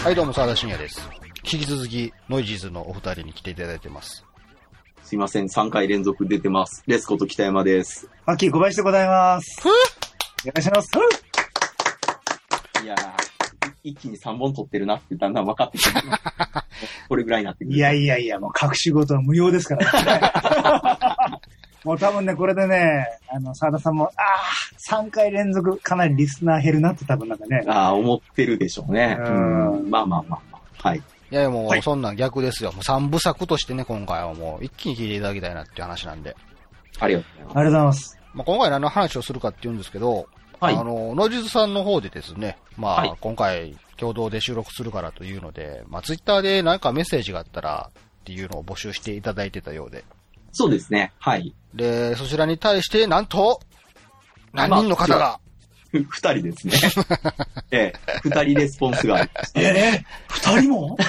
はい、どうも、沢田信也です。引き続き、ノイジーズのお二人に来ていただいてます。 すいません、3回連続出てます。レスこと北山です。 マッキー小林でございます。お願いします。 いやー、一気に3本取ってるなってだんだん分かってきてこれぐらいになってくる。 いや、もう隠し事は無用ですから、ね。もう多分ね、これでね、沢田さんも、3回連続かなりリスナー減るなって多分なんかね。 思ってるでしょうね。まあ。はい。 いやもう、そんなん逆ですよ。もう3部作としてね、今回はもう一気に聞いていただきたいなっていう話なんで。 ありがとうございます。 ありがとうございます。 今回何の話をするかっていうんですけど、 はい。 ノイジーズさんの方でですね、 はい、 今回共同で収録するからというので、ツイッターで何かメッセージがあったらっていうのを募集していただいてたようで。 そうですね。はい。 で、そちらに対して、なんと、何人の方が、 2人ですね。2人レスポンスがありました。 2人も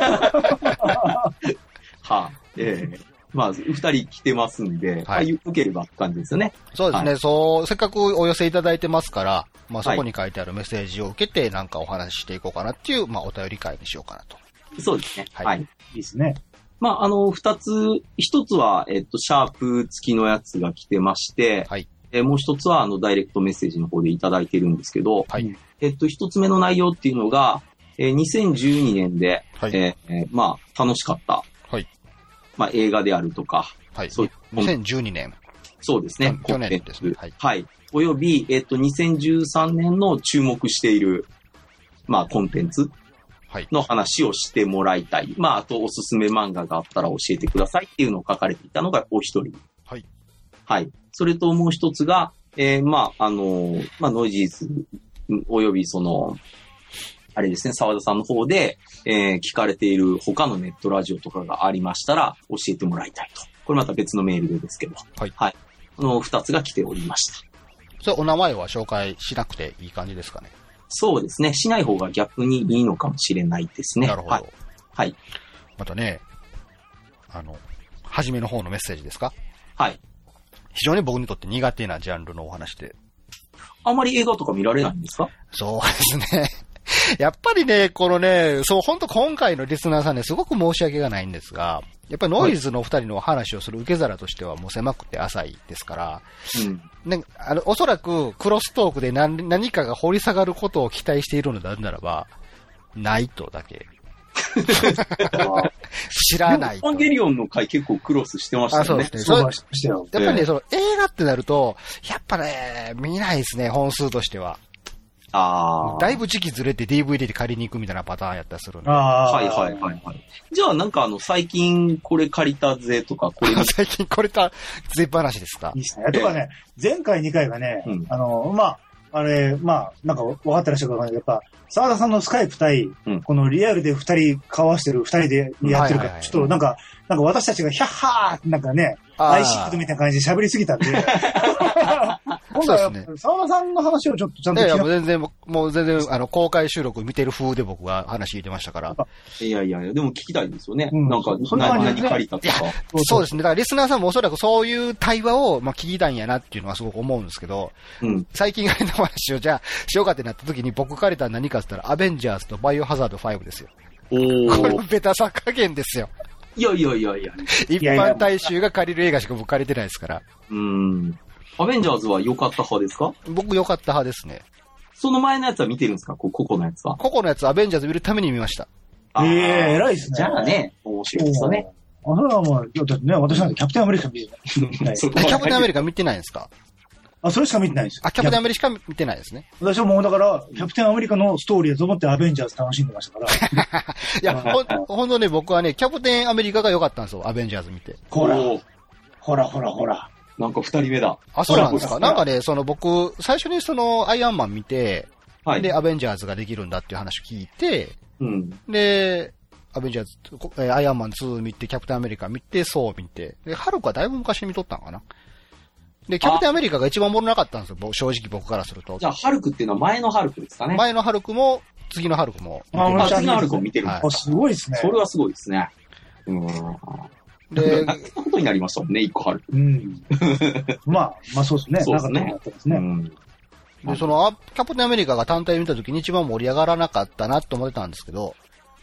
2人来てますんで、受ければって感じですよね。 そうですね、せっかくお寄せいただいてますから、そこに書いてあるメッセージを受けて、なんかお話ししていこうかなっていう、お便り会にしようかなと。 そうですね。はい。いいですね。 2つ、1つは、シャープ付きのやつが来てまして、 はい。 もう1つは、ダイレクトメッセージの方でいただいてるんですけど、 はい。 1つ目の内容っていうのが、2012年で、 はい。 楽しかった。 はい。 映画であるとか、 はい。2012年。 そうですね。 去年ですね。 はい。はい。および、2013年の注目している、コンテンツ。の話をしてもらいたい。あとおすすめ漫画があったら教えてくださいっていうのを書かれていたのがお一人。 はい。 はい。それともう一つが、ノイジーズおよびあれですね、沢田さんの方で、聞かれている他のネットラジオとかがありましたら教えてもらいたいと。これまた別のメールでですけど。 はい。 はい。この二つが来ておりました。 それお名前は紹介しなくていい感じですかね。 そうですね。しない方が逆にいいのかもしれないですね。 なるほど。 はい。はい。 またね、初めの方のメッセージですか？ はい。 非常に僕にとって苦手なジャンルのお話で。 あまり映画とか見られないんですか？ そうですね。やっぱりね、本当今回のリスナーさんね、すごく申し訳がないんですが、やっぱりノイズの二人の話をする受け皿としてはもう狭くて浅いですから、おそらくクロストークで何かが掘り下がることを期待しているのであるならば、ないとだけ。知らないと。 エヴァンゲリオンの回結構クロスしてましたよね。 そうですね。やっぱりね、映画ってなると、やっぱね、見ないですね、本数としては。だいぶ時期ずれて DVD で借りに行くみたいなパターンやったりするんで。 はい。じゃあ最近これ借りたぜとか、 最近これたぜ話ですか？ いいですね。とかね、前回2回がね、なんか分かってらっしゃるかわかんないけど、やっぱ、沢田さんのスカイプ対、このリアルで2人交わしてる、2人でやってるから、ちょっとなんか私たちがヒャッハーってなんかね、アイシックみたいな感じで喋りすぎたんで、今度は沢田さんの話をちょっとちゃんと聞いて。 もう全然、公開収録見てる風で僕は話聞いてましたから。 いや、でも聞きたいですよね。なんか、何借りたとか。 そうですね。だからリスナーさんもおそらくそういう対話を、聞きたいんやなっていうのはすごく思うんですけど、最近借りた話をじゃあ、しようかってなった時に僕借りたら何かって言ったら、アベンジャーズとバイオハザード5ですよ。これベタさ加減ですよ。 いや。一般大衆が借りる映画しか僕借りてないですから。 アベンジャーズは良かった派ですか？ 僕良かった派ですね。 その前のやつは見てるんですか？個々のやつは。 個々のやつアベンジャーズ見るために見ました。 偉いですね。 じゃあね、面白いですよね。 それはもう、だってね、私なんてキャプテンアメリカ見てない。 キャプテンアメリカ見てないんですか？ それしか見てないです。 キャプテンアメリカしか見てないですね。 私はもうだから、キャプテンアメリカのストーリーだと思ってアベンジャーズ楽しんでましたから。 いや、ほんとね、僕はね、キャプテンアメリカが良かったんですよ、アベンジャーズ見て。 ほら。 なんか二人目だ。 そうなんですか。なんかね、僕、最初にアイアンマン見て、で、アベンジャーズができるんだっていう話を聞いて、で、アベンジャーズ、アイアンマン2見て、キャプテンアメリカ見て、ソー見て、で、ハルクはだいぶ昔に見とったのかな。で、キャプテンアメリカが一番おもろなかったんですよ、正直僕からすると。 じゃあ、ハルクっていうのは前のハルクですかね。 前のハルクも、次のハルクも。 次のハルクも見てるんですか？ すごいですね。 それはすごいですね。 で、 そんなことになりましたもんね、一個ハルク。 まあそうですね。 そうですね。 で、キャプテンアメリカが単体見た時に一番盛り上がらなかったなと思ってたんですけど、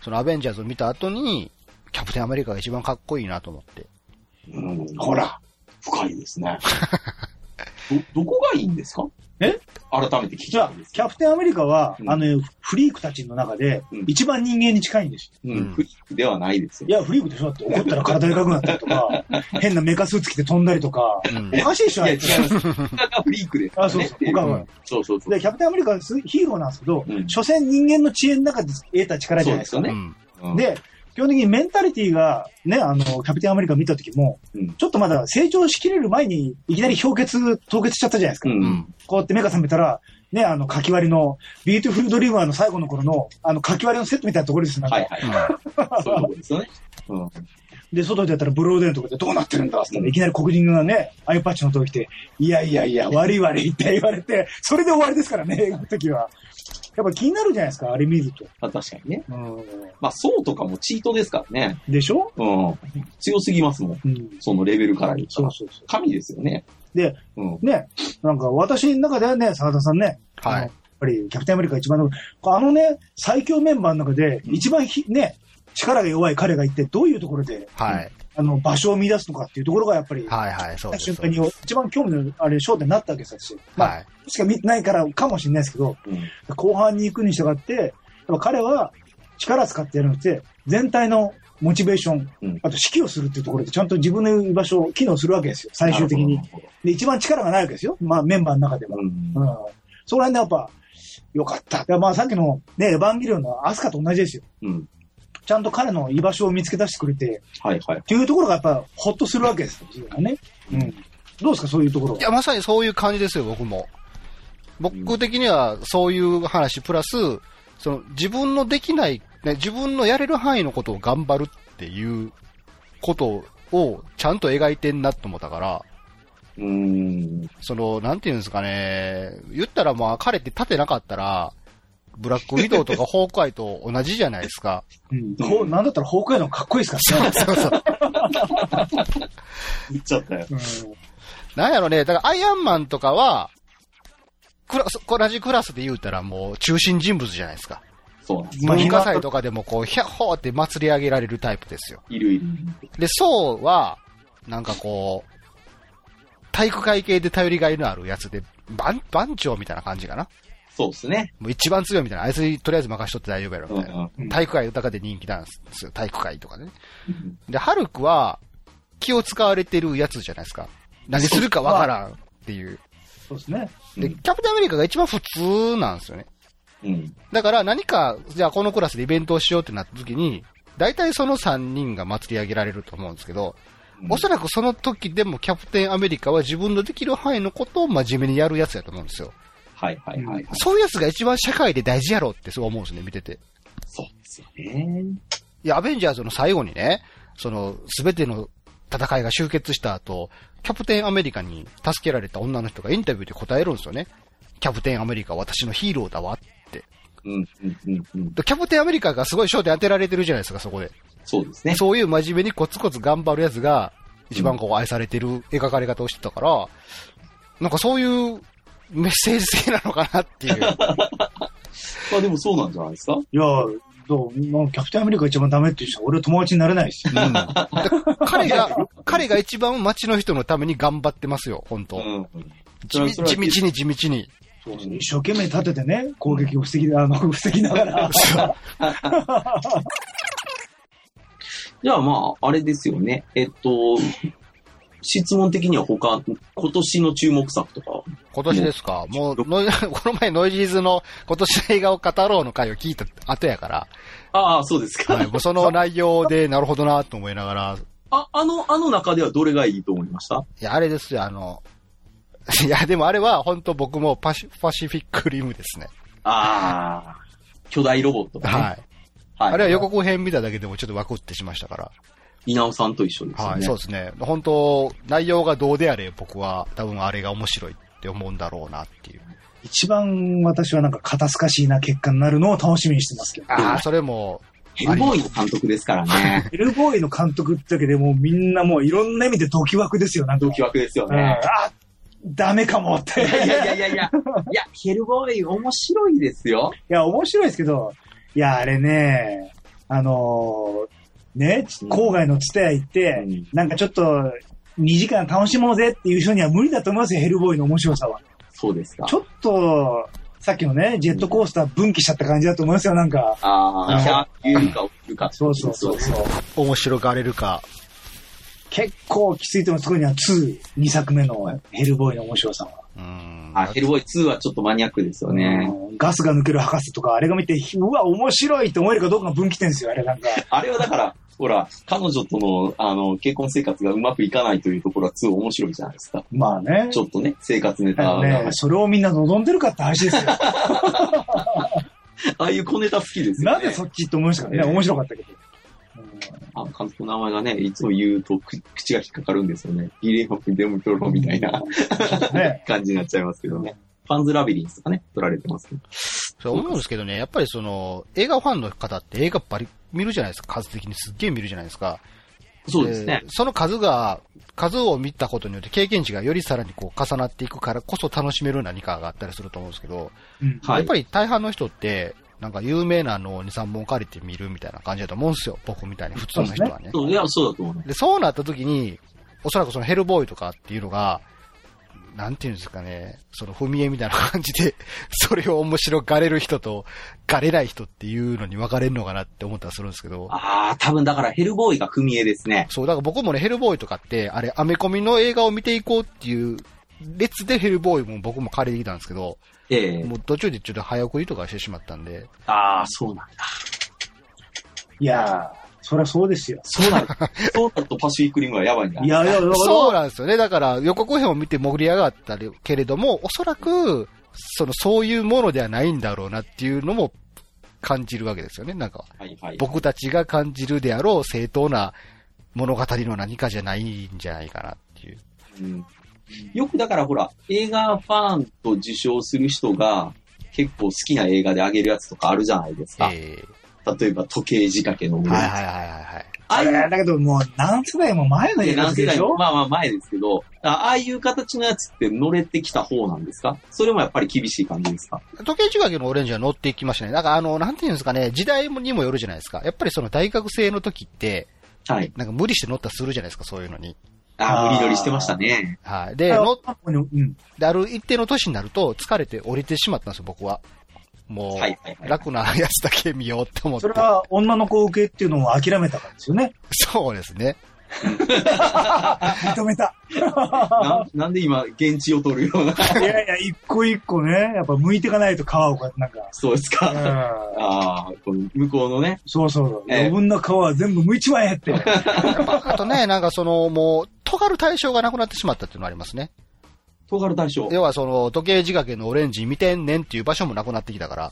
そのアベンジャーズを見た後に、キャプテンアメリカが一番かっこいいなと思って。 ほら、深いですね。どこがいいんですか？改めて聞きたいです。 キャプテンアメリカは、フリークたちの中で、一番人間に近いんですよ。 フリークではないですよ。 いや、フリークでしょ？だって怒ったら体でかくなったりとか、変なメカスーツ着て飛んだりとか、おかしいでしょ？いや、違います。 他がフリークです。 あ、そうそう。他は。 そうそうそう。 で、キャプテンアメリカはヒーローなんですけど、所詮人間の知恵の中で得た力じゃないですか。ね。で、基本的にメンタリティが、ね、キャプテンアメリカ見た時も、ちょっとまだ成長しきれる前に、いきなり凍結しちゃったじゃないですか。こうやって目が覚めたら、ね、かき割りの、ビートフルドリーマーの最後の頃の、かき割りのセットみたいなところですよ、 はいはい。そういうところですよね。 で、外でやったらブローデンとかでどうなってるんだって、いきなり黒人がね、アイパッチの時来て、いや、悪いって言われて、それで終わりですからね、映画の時は。やっぱ気になるじゃないですか、あれ見ると。 確かにね。まあ、そうとかもチートですからね。 でしょ？ 強すぎますもん。そのレベルから言ったら。そう。神ですよね。 で、ね、なんか私の中ではね、澤田さんね、やっぱりキャプテンアメリカ一番ね、最強メンバーの中で一番ね、力が弱い彼がいて、どういうところで、場所を見出すのかっていうところがやっぱり、 そうです。 瞬間に一番興味の焦点になったわけですし、まあ、しか見てないからかもしれないですけど、後半に行くに従って、やっぱ彼は力使ってやるのって、全体のモチベーション、あと指揮をするっていうところでちゃんと自分の居場所を機能するわけですよ、最終的に。で、一番力がないわけですよ、まあメンバーの中では。そこら辺でやっぱ、よかった。まあさっきのね、エヴァンゲリオンのアスカと同じですよ。ちゃんと彼の居場所を見つけ出してくれて、っていうところがやっぱほっとするわけですよね。どうですか、そういうところは。 いや、まさにそういう感じですよ、僕も。僕的にはそういう話、プラス、その自分のできない、ね、自分のやれる範囲のことを頑張るっていうことをちゃんと描いてんなと思ったから、その、なんていうんですかね、言ったらまあ彼って立てなかったら、ブラックウィドウとかホークアイと同じじゃないですか。 なんだったらホークアイのかっこいいですからね。そう。 言っちゃったよ。 なんやろね、だからアイアンマンとかは、同じクラスで言うたらもう中心人物じゃないですか。 そうなんです。 まあ、文化祭とかでもこう、ヒャッホーって祭り上げられるタイプですよ。 いる。 で、ソウは、なんかこう、体育会系で頼りがいのあるやつで、番長みたいな感じかな。 そうですね。 もう一番強いみたいな。あいつにとりあえず任しとって大丈夫やろみたいな。体育会豊かで人気なんですよ。体育会とかね。で、ハルクは気を使われてるやつじゃないですか。何するかわからんっていう。 そうですね。 で、キャプテンアメリカが一番普通なんですよね。だから何か、じゃあこのクラスでイベントをしようってなった時に、大体その3人が祭り上げられると思うんですけど、おそらくその時でもキャプテンアメリカは自分のできる範囲のことを真面目にやるやつやと思うんですよ。そういうやつが一番社会で大事やろってそう思うんですね、見てて。 そうですよね。 いや、アベンジャーズの最後にね、その、すべての戦いが終結した後、キャプテンアメリカに助けられた女の人がインタビューで答えるんですよね。キャプテンアメリカは私のヒーローだわって。キャプテンアメリカがすごい焦点当てられてるじゃないですか、そこで。 そうですね。 そういう真面目にコツコツ頑張るやつが、一番こう愛されてる描かれ方をしてたから、なんかそういうメッセージ性なのかなっていう。 まあでもそうなんじゃないですか？ いや、キャプテンアメリカが一番ダメっていう人は俺は友達になれないし。彼が一番街の人のために頑張ってますよ、本当。地道に。 そう一生懸命立ててね、攻撃を防ぎながら。 じゃあまあ、あれですよね。質問的には今年の注目作とか。 今年ですか？もう、この前ノイジーズの今年の映画を語ろうの回を聞いた後やから。 ああ、そうですか。 はい、もうその内容でなるほどなと思いながら。 あの中ではどれがいいと思いました？ いや、あれですよ、いや、でもあれは本当僕もパシフィックリムですね。 ああ、巨大ロボット、ね。はい。 あれは予告編見ただけでもちょっとワクってしましたから。 稲尾さんと一緒ですね。 はい、そうですね。本当、内容がどうであれ僕は多分あれが面白いって思うんだろうなっていう。 一番私はなんか肩透かしいな結果になるのを楽しみにしてますけど。 ああ、それも。 ヘルボーイの監督ですからね。 ヘルボーイの監督ってだけでもうみんなもういろんな意味でドキワクですよ。 ドキワクですよね。 ダメかもって。いや、ヘルボーイ面白いですよ。 いや、面白いですけど、いや、あれね、 ね、郊外のツタヤ行って、なんかちょっと2時間楽しもうぜっていう人には無理だと思いますよ、ヘルボーイの面白さは。 そうですか。 ちょっと、さっきのね、ジェットコースター分岐しちゃった感じだと思いますよ、なんか。 言うか、送るか。 そう。 面白がれるか。 結構きついと思う。そこには2作目のヘルボーイの面白さは。 ヘルボーイ2はちょっとマニアックですよね。 ガスが抜ける博士とか、あれが見て、うわ、面白いと思えるかどうかが分岐点ですよ、あれなんか。 あれはだから、ほら、彼女との、結婚生活がうまくいかないというところは2面白いじゃないですか。 まあね。 ちょっとね、生活ネタが。 ね、それをみんな望んでるかって話ですよ。 ああいう小ネタ好きですよね。 なんでそっちって思いましたからね、面白かったけど。 監督の名前がね、いつも言うと口が引っかかるんですよね。ギレンホフデモトロみたいな感じになっちゃいますけどね。ファンズラビリンスとかね、撮られてますけど。 そう思うんですけどね、やっぱり映画ファンの方って映画見るじゃないですか、数的にすっげえ見るじゃないですか。 そうですね。 その数を見たことによって経験値がよりさらにこう重なっていくからこそ楽しめる何かがあったりすると思うんですけど、やっぱり大半の人って、なんか有名なのを2、3本借りて見るみたいな感じだと思うんですよ。僕みたいに普通の人はね。 いや、そうだと思う。 で、そうなった時に、おそらくそのヘルボーイとかっていうのが、なんていうんですかね、その踏み絵みたいな感じで、それを面白がれる人と、がれない人っていうのに分かれるのかなって思ったりするんですけど。 多分だからヘルボーイが踏み絵ですね。 そう、だから僕もね、ヘルボーイとかって、あれ、アメコミの映画を見ていこうっていう列でヘルボーイも僕も借りてきたんですけど、もう途中でちょっと早送りとかしてしまったんで。 そうなんだ。 いやー、そりゃそうですよ。 そうなるとパシフィックリムはやばいんだ。 いや、 そうなんですよね。だから予告編を見て盛り上がったけれども、おそらく、そういうものではないんだろうなっていうのも感じるわけですよね。なんか、僕たちが感じるであろう正当な物語の何かじゃないんじゃないかなっていう。 よくだからほら、映画ファンと自称する人が結構好きな映画であげるやつとかあるじゃないですか。例えば時計仕掛けの俺。 だけどもう何世代も前の映画でしょ？ まあ前ですけど、ああいう形のやつって乗れてきた方なんですか？それもやっぱり厳しい感じですか？ 時計仕掛けのオレンジは乗っていきましたね。だからなんていうんですかね、時代にもよるじゃないですか。やっぱりその大学生の時って、なんか無理して乗ったりするじゃないですか、そういうのに。 無理乗りしてましたね。 で、ある一定の年になると疲れて降りてしまったんですよ、僕は。もう、楽なやつだけ見ようって思って。 それは女の子受けっていうのを諦めたからですよね。 そうですね。 認めた。 なんで今、現地を取るような。 いやいや、一個一個ね、やっぱ剥いていかないと皮をこうやってなんか。 そうですか。この向こうのね。 そう。余分な皮は全部剥いちまえって。 あとね、なんかもう、尖る対象がなくなってしまったっていうのがありますね。 尖る対象。 要は時計仕掛けのオレンジ見てんねんっていう場所もなくなってきたから。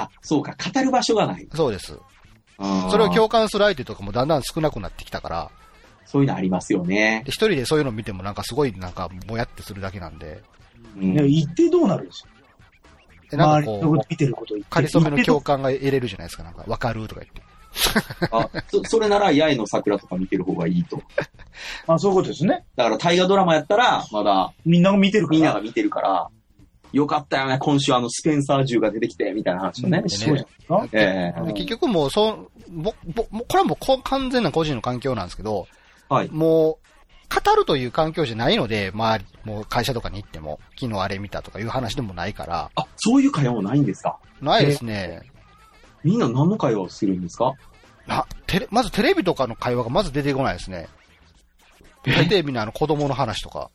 そうか、語る場所がない。 そうです。それを共感する相手とかもだんだん少なくなってきたから。 そういうのありますよね。 一人でそういうの見てもなんかすごいなんかもやってするだけなんで。 言ってどうなるんですよ。 なんかこう、 見てること言って。 かりそめの共感が得れるじゃないですか。なんか、わかるとか言って。 それなら、八重の桜とか見てる方がいいと。 そういうことですね。 だから、大河ドラマやったら、まだ、 みんなが見てるから。よかったよね、今週スペンサー銃が出てきて、みたいな話をね。 そうじゃん。 結局もう、これはもう完全な個人の環境なんですけど、もう、語るという環境じゃないので、もう会社とかに行っても、昨日あれ見たとかいう話でもないから。 そういう会話もないんですか？ ないですね。 みんな何の会話をするんですか？ まずテレビとかの会話がまず出てこないですね。大体みんな子供の話とか。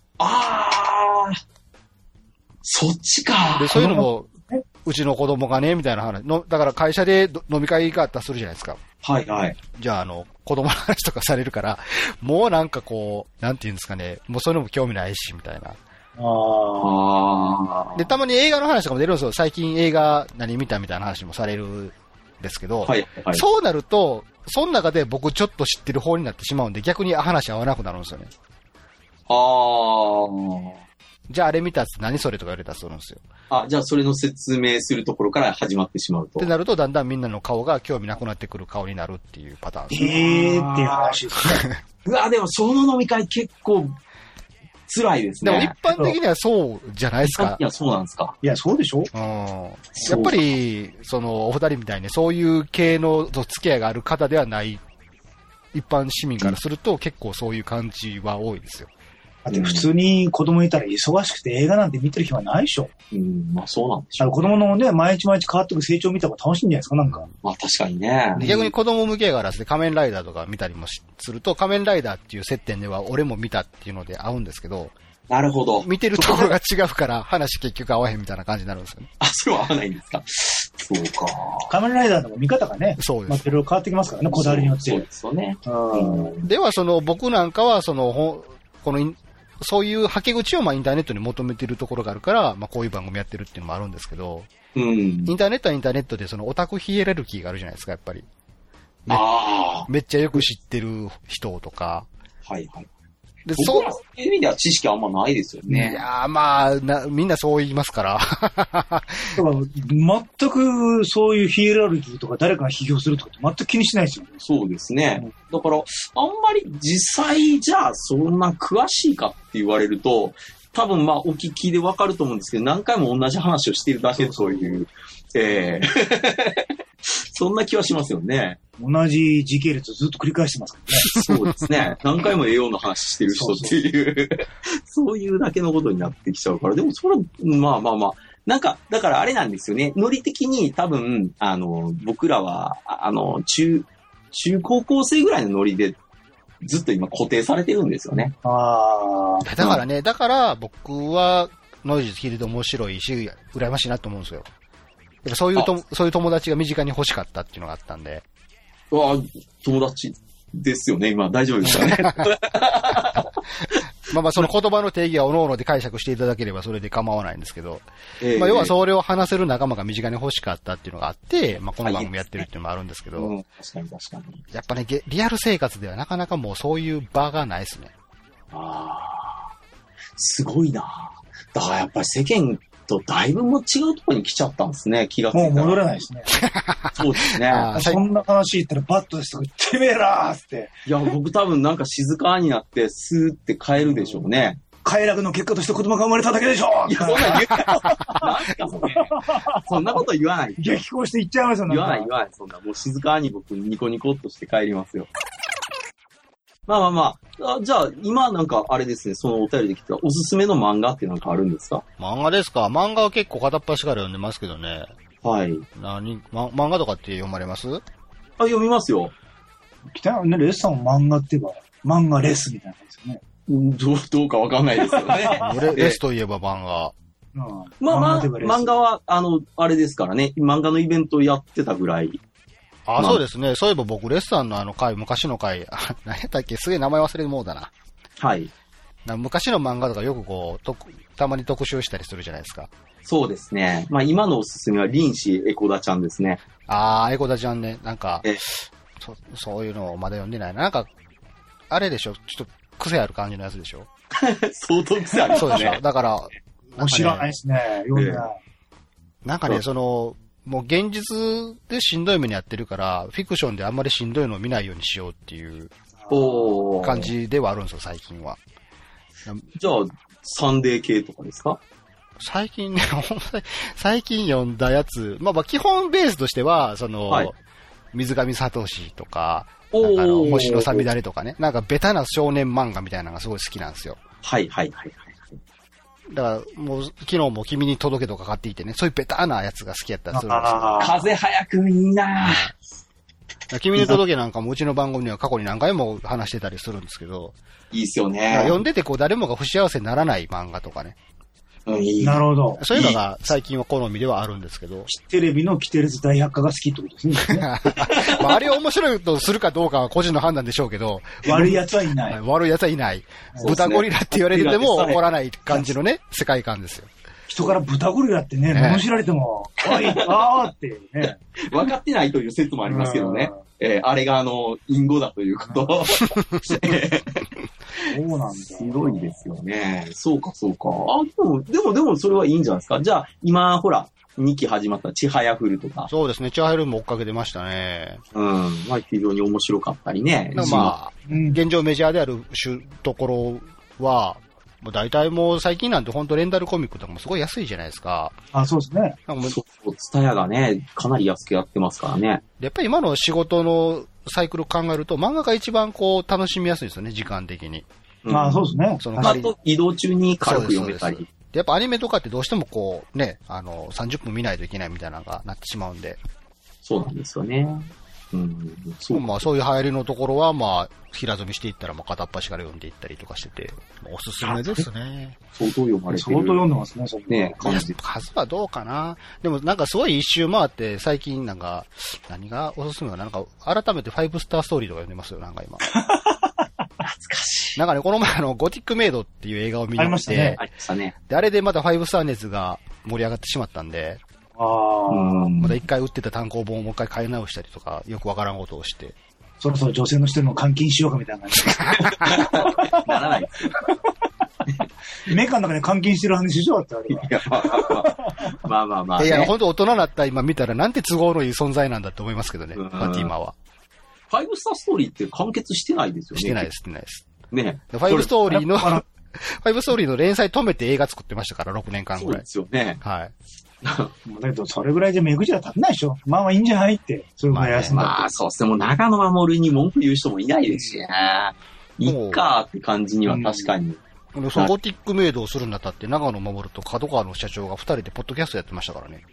そっちか。 で、そういうのも、うちの子供がね、みたいな話だから会社で飲み会があったらするじゃないですか。じゃあ子供の話とかされるから、もうなんかこう、なんていうんですかね、もうそういうのも興味ないし、みたいな。で、たまに映画の話とかも出るんですよ。最近映画何見たみたいな話もされるんですけど、そうなると、その中で僕ちょっと知ってる方になってしまうんで、逆に話合わなくなるんですよね。じゃああれ見たやつ何それとか言われたらするんですよ。 じゃあそれの説明するところから始まってしまうと。 ってなると、だんだんみんなの顔が興味なくなってくる顔になるっていうパターンです。 っていう話ですね。 でもその飲み会結構、 辛いですね。 でも一般的にはそうじゃないですか。 いや、そうなんですか。 いや、そうでしょ？ うん。やっぱり、お二人みたいにそういう系の付き合いがある方ではない一般市民からすると結構そういう感じは多いですよ。 だって普通に子供いたら忙しくて映画なんて見てる暇ないでしょ。 まあそうなんでしょう。 子供のね、毎日毎日変わっていく成長見た方が楽しいんじゃないですか、なんか。 まあ確かにね。 逆に子供向けやから仮面ライダーとか見たりもすると、仮面ライダーっていう接点では俺も見たっていうので合うんですけど、 なるほど。 見てるところが違うから話結局合わへんみたいな感じになるんですよね。 あ、それは合わないんですか。そうか。 仮面ライダーの見方がね、 そうです。 まあ、いろいろ変わってきますからね、こだわりによって。 そうですよね。 では僕なんかはそういうはけ口をインターネットに求めてるところがあるから、こういう番組やってるっていうのもあるんですけど、インターネットはインターネットでオタクヒエラルキーがあるじゃないですか、やっぱり。めっちゃよく知ってる人とか。 はいはい。 で、 そういう意味では知識あんまないですよね。 いやーみんなそう言いますから。 だから全くそういうヒエラルキーとか誰かが批評するとかって全く気にしないですよね。 そうですね。だから、あんまり実際じゃあそんな詳しいかって言われると、多分お聞きでわかると思うんですけど、何回も同じ話をしているだけでそういう、そんな気はしますよね。 同じ時系列をずっと繰り返してますからね。そうですね。何回も栄養の話してる人っていうそういうだけのことになってきちゃうから、でもそれは、なんか、だからあれなんですよね。ノリ的に多分、僕らは、中高校生ぐらいのノリで、ずっと今固定されてるんですよね。 だからね、だから僕はノイズ聞いてて面白いし、羨ましいなと思うんですよ。やっぱそういう友達が身近に欲しかったっていうのがあったんで。 友達ですよね、今大丈夫ですかね。 その言葉の定義は各々で解釈していただければそれで構わないんですけど、要はそれを話せる仲間が身近に欲しかったっていうのがあって、この番組やってるっていうのもあるんですけど、 確かに確かに。 やっぱね、リアル生活ではなかなかもうそういう場がないですね。 すごいな。だからやっぱり世間とだいぶも違うところに来ちゃったんですね、気がついたら。 もう戻れないですね。 そうですね。 そんな話言ったらバットですとか、てめえらーって。 いや、僕多分なんか静かになって、スーって帰るでしょうね。 快楽の結果として子供が生まれただけでしょ。 いや、そんな言うなんかそんなこと言わない。 激高して言っちゃいますよね。 言わない。そんな。もう静かに僕ニコニコっとして帰りますよ。じゃあ、今なんかあれですね、そのお便りで来たおすすめの漫画ってなんかあるんですか？ 漫画ですか？漫画は結構片っ端から読んでますけどね。 はい。 漫画とかって読まれます？ 読みますよ。 北ね、レッスさんも漫画って言えば、漫画レスみたいな感じですよね。 どうかわかんないですけどね。 レスといえば漫画。 漫画は、あれですからね、漫画のイベントやってたぐらい。 そうですね。そういえば僕、レッサンの昔の回、何やったっけ？すげえ名前忘れてもうだな。 はい。 昔の漫画とかよくたまに特集したりするじゃないですか。 そうですね。今のおすすめは、林子エコダちゃんですね。 エコダちゃんね。なんか、そういうのをまだ読んでないな。なんか、あれでしょ？ちょっと癖ある感じのやつでしょ？ 相当癖ある。 そうでしょ？だから、 面白いですね。読んでない。 なんかね、もう現実でしんどい目にやってるから、フィクションであんまりしんどいのを見ないようにしようっていう感じではあるんですよ、最近は。 じゃあ、サンデー系とかですか？ 最近ね、最近読んだやつ、基本ベースとしては、水上聡とか、星のさみだれとかね、なんかベタな少年漫画みたいなのがすごい好きなんですよ。 はい。 だから、もう、昨日も君に届けとか買っていてね、そういうベタなやつが好きやったりするんですよ。 風早くいいなぁ。君に届けなんかもうちの番組には過去に何回も話してたりするんですけど。 いいっすよね。 読んでて誰もが不幸せにならない漫画とかね。 なるほど。 そういうのが最近は好みではあるんですけど。 テレビのキテレツ大百科が好きってことですね。 あれを面白いとするかどうかは個人の判断でしょうけど。 悪い奴はいない。 悪い奴はいない。豚ゴリラって言われてても怒らない感じのね、世界観ですよ。 人から豚ゴリラってね、罵られても、おい、ってね。 分かってないという説もありますけどね。あれが隠語だということ。 そうなんだ。 すごいですよね。そうか。でもそれはいいんじゃないですか。じゃあ、今、ほら、2期始まったちはやふるとか。 そうですね。ちはやふるも追っかけてましたね。 非常に面白かったりね。 現状メジャーであるところは、 もう大体もう最近なんて本当レンタルコミックとかもすごい安いじゃないですか。 そうですね。 なんかもう、ツタヤがね、かなり安くやってますからね。 やっぱり今の仕事のサイクルを考えると、漫画が一番こう楽しみやすいですよね、時間的に。 そうですね。 あと、移動中に軽く読めたり。 やっぱアニメとかってどうしてもこうね、30分見ないといけないみたいなのがなってしまうんで。 そうなんですよね。 まあそういう流行りのところはまあ平積みしていったらもう片っ端から読んでいったりとかしてて、おすすめですね。 相当読まれてる。 相当読んでますね、それね。 数はどうかな。でもなんかすごい一周回って最近なんか、何がおすすめかな、なんか改めて5スターストーリーとか読んでますよ、なんか今。 懐かしい。 なんかね、この前ゴティックメイドっていう映画を見に行って、 ありましたね。 で、あれでまた5スター熱が盛り上がってしまったんで、まだ一回売ってた単行本をもう一回買い直したりとか、よくわからんことをして。 そろそろ女性の人にも監禁しようかみたいな感じ。 ならないですよ。 メカの中で監禁してる話でしょってあれは。まあ、 いや、本当大人になった今見たらなんて都合のいい存在なんだって思いますけどね、ファティマは。 5スターストーリーって完結してないですよね。 してないです。 ね。 5ストーリーの、5ストーリーの連載止めて映画作ってましたから、6年間ぐらい。 そうですよね。 はい。 だけど、それぐらいじゃ目くじら立てないでしょ。まあいいんじゃないって。そういうぐらい休んだって。 まあ、そうですね。もう長野守に文句言う人もいないですしね。いっかーって感じには確かに。 そのゴティックメイドをするにあたって長野守と角川の社長が2人でポッドキャストやってましたからね。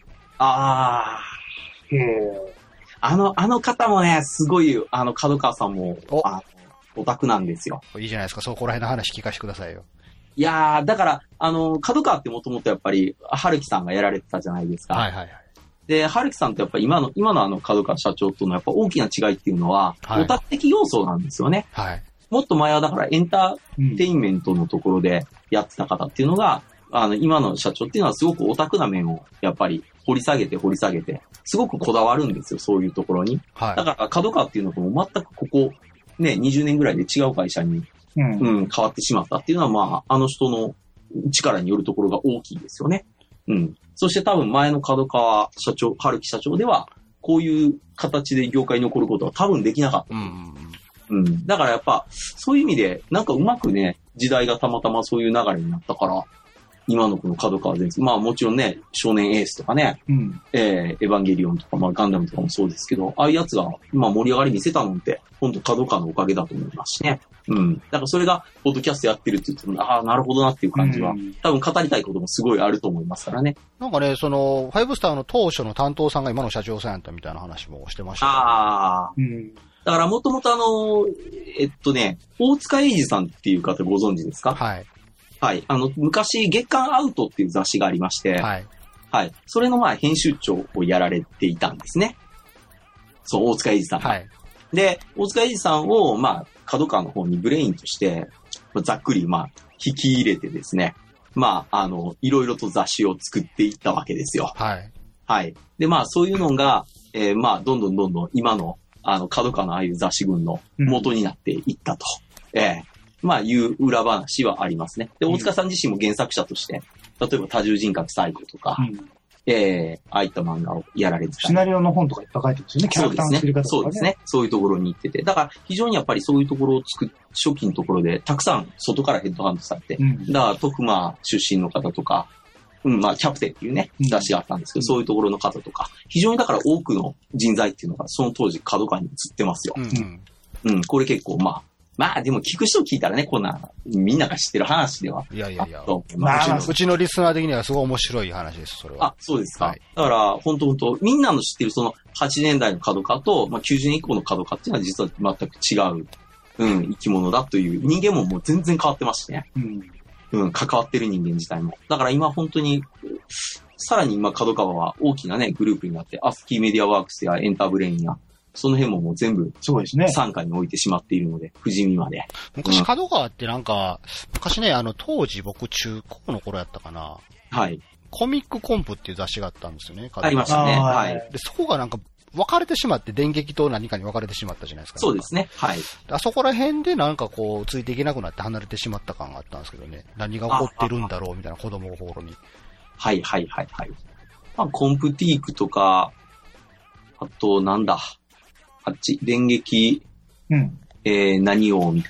あの方もね、すごい、角川さんも、オタクなんですよ。 いいじゃないですか。そこら辺の話聞かせてくださいよ。 いやー、だから、角川ってもともとやっぱり、春樹さんがやられてたじゃないですか。 はいはいはい。 で、春樹さんってやっぱり今の角川社長とのやっぱ大きな違いっていうのは、オタク的要素なんですよね。 はい。 もっと前はだからエンターテインメントのところでやってた方っていうのが、今の社長っていうのはすごくオタクな面をやっぱり掘り下げて、すごくこだわるんですよ、そういうところに。はい。だから角川っていうのとも全くここ、ね、20年ぐらいで違う会社に、変わってしまったっていうのは、まあ、あの人の力によるところが大きいですよね。そして多分前の角川社長、春樹社長では、こういう形で業界に残ることは多分できなかった。だからやっぱ、そういう意味で、なんかうまくね、時代がたまたまそういう流れになったから、今のこの角川全然、まあもちろんね、少年エースとかね、エヴァンゲリオンとか、まあガンダムとかもそうですけど、ああいうやつが、まあ盛り上がり見せたのって、本当角川のおかげだと思いますしね。だからそれが、ポッドキャストやってるって言っても、ああ、なるほどなっていう感じは、多分語りたいこともすごいあると思いますからね。 なんかね、その、5スターの当初の担当さんが今の社長さんやったみたいな話もしてました、ね。だからもともと大塚英二さんっていう方ご存知ですか？はい。はい。昔、月刊アウトっていう雑誌がありまして、はい。はい。それの編集長をやられていたんですね。そう、大塚英二さんが。はい。で、大塚英二さんを、角川の方にブレインとして、ざっくり、引き入れてですね、いろいろと雑誌を作っていったわけですよ。はい。はい。で、そういうのが、どんどん今の、角川のああいう雑誌群の元になっていったと。いう裏話はありますね。で、大塚さん自身も原作者として、例えば多重人格サイコとか、ああいった漫画をやられてた。 シナリオの本とかいっぱい書いてるんですよね、キャラクターの作り方とかね。 そうですね。そういうところに行ってて。だから非常にやっぱりそういうところを初期のところでたくさん外からヘッドハンドされて、だから徳間出身の方とか、キャプテンっていうね、雑誌があったんですけど、そういうところの方とか、非常にだから多くの人材っていうのがその当時角川に移ってますよ。これ結構でも聞く人聞いたらね、こんな、みんなが知ってる話では。いや。 うちのリスナー的にはすごい面白い話です、それは。 あ、そうですか。はい、だから、本当みんなの知ってるその80年代の角川と、90年以降の角川っていうのは実は全く違う、生き物だという、人間ももう全然変わってましてね。関わってる人間自体も。だから今本当に、さらに今角川は大きなね、グループになって、アスキーメディアワークスやエンターブレインや、その辺ももう全部、傘下に置いてしまっているので、富士見まで。 昔、角川って昔ね、当時僕中高の頃やったかな。はい。コミックコンプっていう雑誌があったんですよね、 ありましたね。はい。 で、そこが分かれてしまって、電撃と何かに分かれてしまったじゃないですか。 そうですね。はい。 あそこら辺でついていけなくなって離れてしまった感があったんですけどね。何が起こってるんだろうみたいな子供心に。 はい。コンプティークとか、あと、電撃、何をみたいな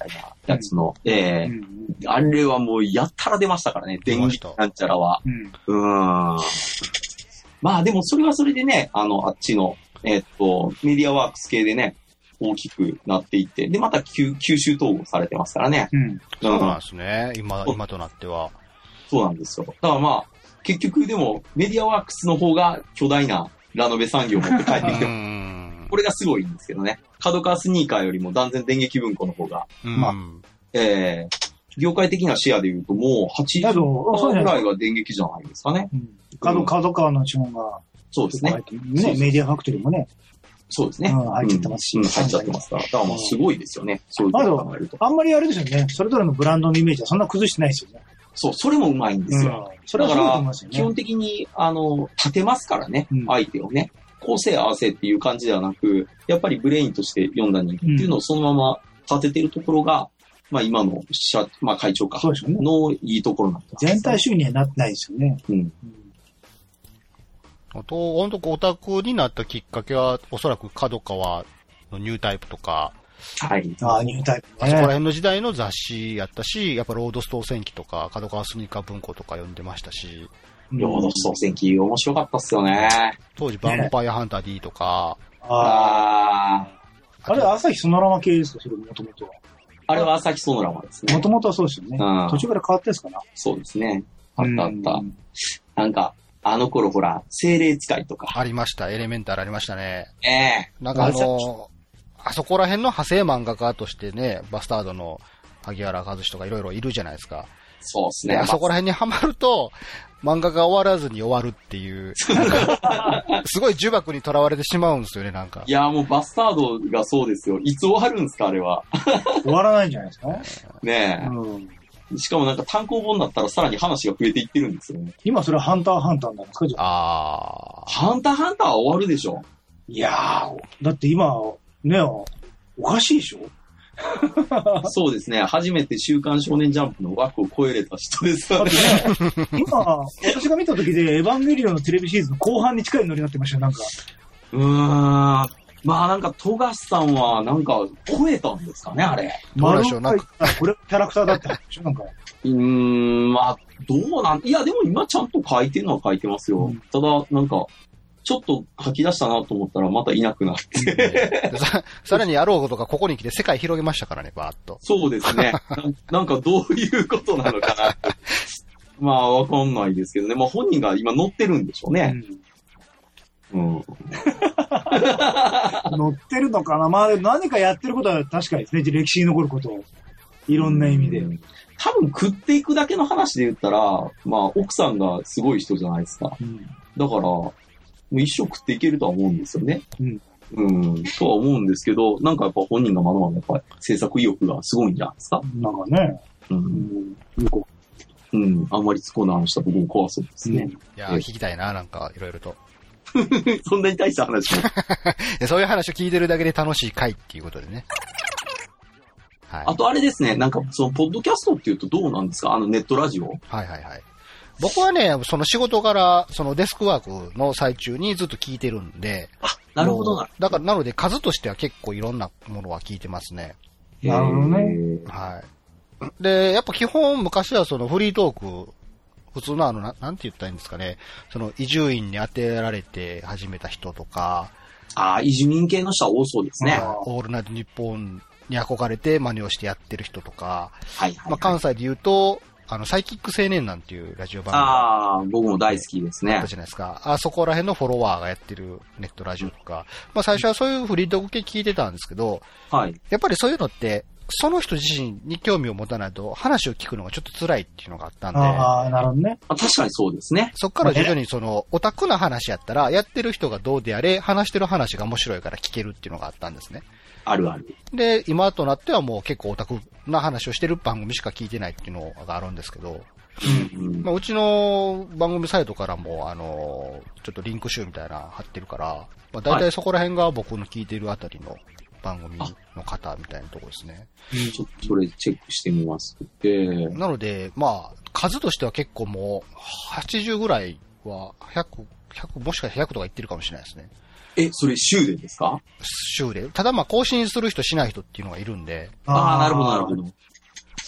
やつの、あれはもうやったら出ましたからね、電撃なんちゃらは。まあでもそれはそれでね、あっちの、メディアワークス系でね、大きくなっていって、で、また吸収統合されてますからね。 そうなんですね、今となっては。 そうなんですよ。だからまあ、結局でも、メディアワークスの方が巨大なラノベ産業を持って帰ってきてこれがすごいんですけどね。角川スニーカーよりも断然電撃文庫の方が、業界的なシェアで言うともう80%ぐらいが電撃じゃないですかね。 角川の資本が。 そうですね。 メディアファクトリーもね。 そうですね。 入っちゃってますし。 入っちゃってますから。だからまあすごいですよね。そういうことを考えると。あんまりあれですよね。それぞれのブランドのイメージはそんな崩してないですよね。 そう、それもうまいんですよ。 それはそうだと思いますよね。 基本的に、立てますからね。相手をね。構成合わせっていう感じではなく、やっぱりブレインとして読んだ人間っていうのをそのまま立ててるところが、まあ今の会長か。のいいところなんです。 全体収入にはなってないですよね。 あと、本当オタクになったきっかけは、おそらく角川のニュータイプとか、 ニュータイプね。 あそこら辺の時代の雑誌やったし、やっぱロードストー戦記とか、角川スニーカー文庫とか読んでましたし。 ロードストー戦記面白かったっすよね。 当時、ヴァンパイアハンター D とか。 あれ、朝日ソノラマ系ですか、それもともとは。 あれは朝日ソノラマですね。 もともとはそうですよね。途中から変わってんすかな。 そうですね。あった。なんか、あの頃ほら、精霊使いとか。 ありました。エレメンタルありましたね。なんかあそこら辺の派生漫画家としてね、バスタードの萩原和志とかいろいろいるじゃないですか。 そうですね。 あそこら辺にハマると、漫画が終わらずに終わるっていう、すごい呪縛にとらわれてしまうんですよね、なんか。 いや、もうバスタードがそうですよ。いつ終わるんですか、あれは。 終わらないんじゃないですかねえ。しかもなんか単行本だったらさらに話が増えていってるんですよね。 今それはハンターハンターなんですか、じゃあ。ハンターハンターは終わるでしょ。 いやー、だって今、ね、おかしいでしょそうですね。初めて週刊少年ジャンプの枠を超えれた人ですからね。 今、私が見た時でエヴァンゲリオンのテレビシリーズの後半に近いノリになってましたよ、なんか。 まあなんか、富樫さんはなんか超えたんですかね、あれ。 どうでしょう、なんか。これキャラクターだったでしょ、なんか。 まあ、どういや、でも今ちゃんと書いてるのは書いてますよ。ただ、なんか、ちょっと書き出したなと思ったらまたいなくなって。 さらにあろうことがここに来て世界広げましたからね、バーッと。 そうですね。なんかどういうことなのかなって。まあわかんないですけどね。まあ本人が今乗ってるんでしょうね。乗ってるのかな。まあ何かやってることは確かにですね。歴史に残ることを。いろんな意味で。 多分食っていくだけの話で言ったら、まあ奥さんがすごい人じゃないですか。だから、もう一生食っていけるとは思うんですよね。とは思うんですけど、なんかやっぱ本人がまだまだやっぱり制作意欲がすごいんじゃないですか。 なんかね。 あんまり突っ込んだ話した僕も怖そうですね。 いや、聞きたいな、なんかいろいろと。 そんなに大した話も。 そういう話を聞いてるだけで楽しい回っていうことでね。 はい。あとあれですね、なんかそのポッドキャストっていうとどうなんですか？ネットラジオ？ はいはいはい。僕はね、その仕事から、そのデスクワークの最中にずっと聞いてるんで。 なるほどな。 だから、なので数としては結構いろんなものは聞いてますね。 なるほどね。 はい。で、やっぱ基本昔はそのフリートーク、普通のなんて言ったらいいんですかね。その移住院に当てられて始めた人とか。 移住民系の人は多そうですね。 オールナイトニッポンに憧れて真似をしてやってる人とか。 はいはい、はい。 関西で言うと、サイキック青年なんていうラジオ番組。僕も大好きですね。 あったじゃないですか。そこら辺のフォロワーがやってるネットラジオとか。最初はそういうフリートーク系聞いてたんですけど、 はい。 やっぱりそういうのって、その人自身に興味を持たないと話を聞くのがちょっと辛いっていうのがあったんで。 なるほどね。 確かにそうですね。 そっから徐々にオタクな話やったら、やってる人がどうであれ、話してる話が面白いから聞けるっていうのがあったんですね。 あるある。 で、今となってはもう結構オタクな話をしてる番組しか聞いてないっていうのがあるんですけど、うちの番組サイトからも、ちょっとリンク集みたいな貼ってるから、大体そこら辺が僕の聞いてるあたりの番組の方みたいなところですね。 ちょっとそれチェックしてみます。 なので、数としては結構もう、80ぐらいは、100、もしかしたら100とか言ってるかもしれないですね。 それ週でですか？ 週で。ただ更新する人しない人っていうのがいるんで。 なるほどなるほど。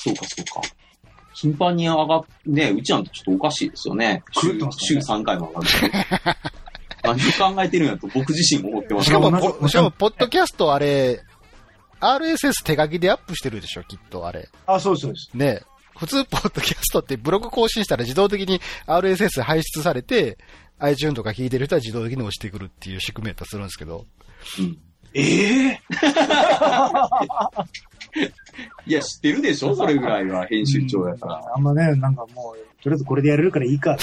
そうか。頻繁に上がって、ね、うちなんてちょっとおかしいですよね。週3回も上がる。何を考えてるんやと僕自身も思ってます。 しかも、ポッドキャストあれ、RSS 手書きでアップしてるでしょ、きっとあれ。 あ、そうです。 ね。普通、ポッドキャストってブログ更新したら自動的に RSS 排出されて、iTunes とか聞いてる人は自動的に落ちてくるっていう仕組みやったりするんですけど。 うん。いや、知ってるでしょそれぐらいは編集長やから。 あんまね、なんかもう、とりあえずこれでやれるからいいか。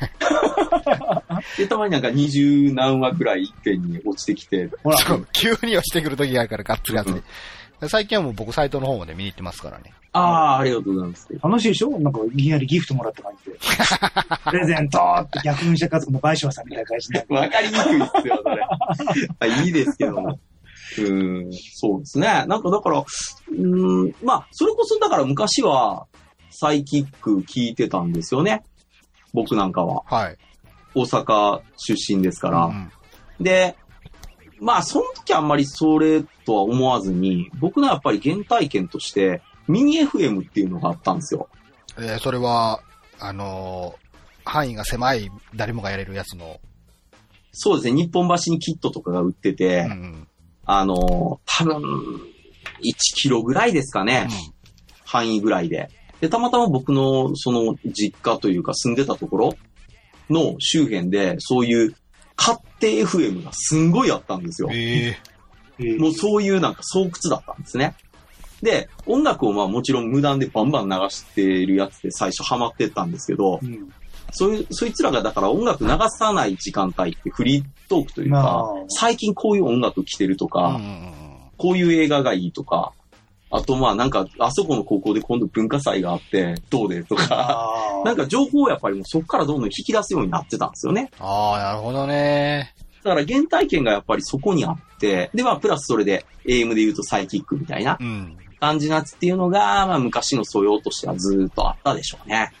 で、たまになんか20何話くらい一遍に落ちてきて。 ほら。急に落ちてくる時があるから、ガッツリやつに。最近はもう僕サイトの方まで見に行ってますからね。 ありがとうございます。 楽しいでしょなんか、いきなりギフトもらった感じで。プレゼントって逆噴射家族の賠償さんみたいな感じで。 わかりにくいっすよ、それ。いいですけども。そうですね。なんかだから、まあ、それこそだから昔は、サイキック聞いてたんですよね。僕なんかは。 はい。 大阪出身ですから。で、まあ、その時あんまりそれとは思わずに、僕のやっぱり原体験として、ミニ FM っていうのがあったんですよ。 それは、範囲が狭い、誰もがやれるやつの。 そうですね。日本橋にキットとかが売ってて、多分、1キロぐらいですかね。範囲ぐらいで。で、たまたま僕の、その、実家というか住んでたところの周辺で、そういう勝手 FM がすんごいあったんですよ。もうそういうなんか巣窟だったんですね。で、音楽をまあもちろん無断でバンバン流しているやつで最初ハマってったんですけど、そいつらがだから音楽流さない時間帯ってフリートークというか、最近こういう音楽来てるとか、こういう映画がいいとか、あとまあなんかあそこの高校で今度文化祭があってどうでとか、なんか情報をやっぱりもうそこからどんどん引き出すようになってたんですよね。 なるほどね。 だから原体験がやっぱりそこにあって、でまあプラスそれで AM で言うとサイキックみたいな感じのやつっていうのが、まあ昔の素養としてはずーっとあったでしょうね。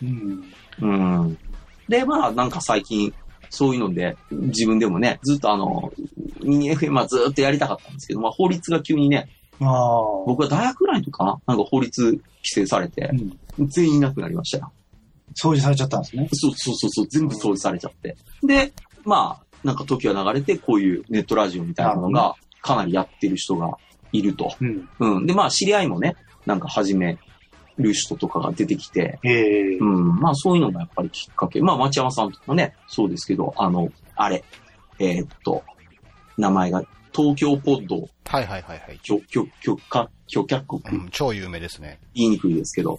でまあなんか最近そういうので自分でもね、ずっとミニ FM はずーっとやりたかったんですけど、まあ法律が急にね、僕は大学ぐらいの時かな、なんか法律規制されて、全員いなくなりましたよ。 掃除されちゃったんですね。 そう、全部掃除されちゃって。で、まあ、なんか時は流れて、こういうネットラジオみたいなのが、かなりやってる人がいると。で、まあ、知り合いもね、なんか始める人とかが出てきて、まあ、そういうのがやっぱりきっかけ。まあ、町山さんとかもね、そうですけど、あれ、名前が、東京ポッド。許可国。 超有名ですね。 言いにくいですけど。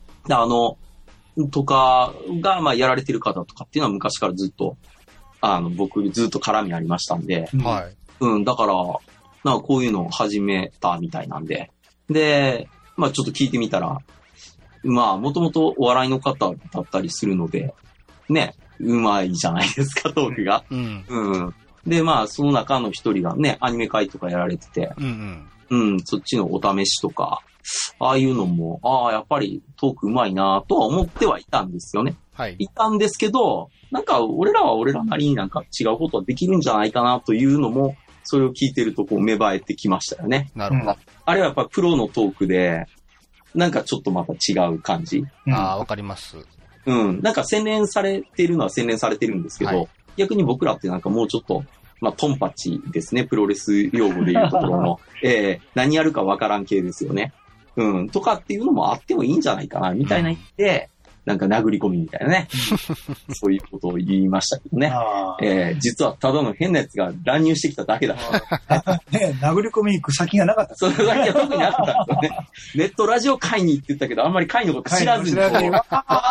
とかが、まあ、やられてる方とかっていうのは昔からずっと、僕ずっと絡みありましたんで。だから、なんかこういうのを始めたみたいなんで。で、まあちょっと聞いてみたら、まあもともとお笑いの方だったりするので、ね、うまいじゃないですか、トークが。で、まあその中の一人がね、アニメ会とかやられてて、そっちのお試しとか、ああいうのも、やっぱりトークうまいなとは思ってはいたんですよね。いたんですけど、なんか俺らは俺らなりになんか違うことはできるんじゃないかなというのも、それを聞いてるとこう芽生えてきましたよね。 なるほど。 あれはやっぱプロのトークで、なんかちょっとまた違う感じ。 わかります。 なんか洗練されてるのは洗練されてるんですけど、逆に僕らってなんかもうちょっと、まあトンパチですね、プロレス用語でいうところの、何やるかわからん系ですよね。とかっていうのもあってもいいんじゃないかな、みたいな言って、なんか殴り込みみたいなね。そういうことを言いましたけどね。実はただの変なやつが乱入してきただけだ。 ね、殴り込みに行く先がなかった。 それだけは特になかったんですよね。ネットラジオ会にって言ったけど、あんまり会のこと知らずに。 ま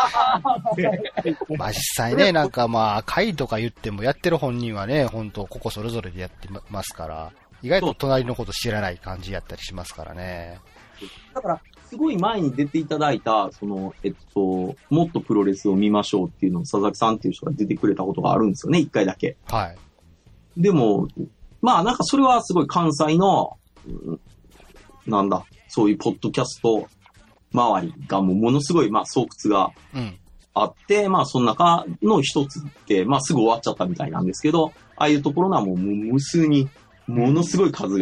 あ実際ね、なんかまあ会とか言ってもやってる本人はね、本当ここそれぞれでやってますから、意外と隣のこと知らない感じやったりしますからね。 だから、すごい前に出ていただいた、その、もっとプロレスを見ましょうっていうのを佐々木さんっていう人が出てくれたことがあるんですよね、一回だけ。でも、まあなんかそれはすごい関西の、なんだ、そういうポッドキャスト周りがものすごい、まあ巣窟があって、まあその中の一つで、まあすぐ終わっちゃったみたいなんですけど、ああいうところはもう無数に、ものすごい数が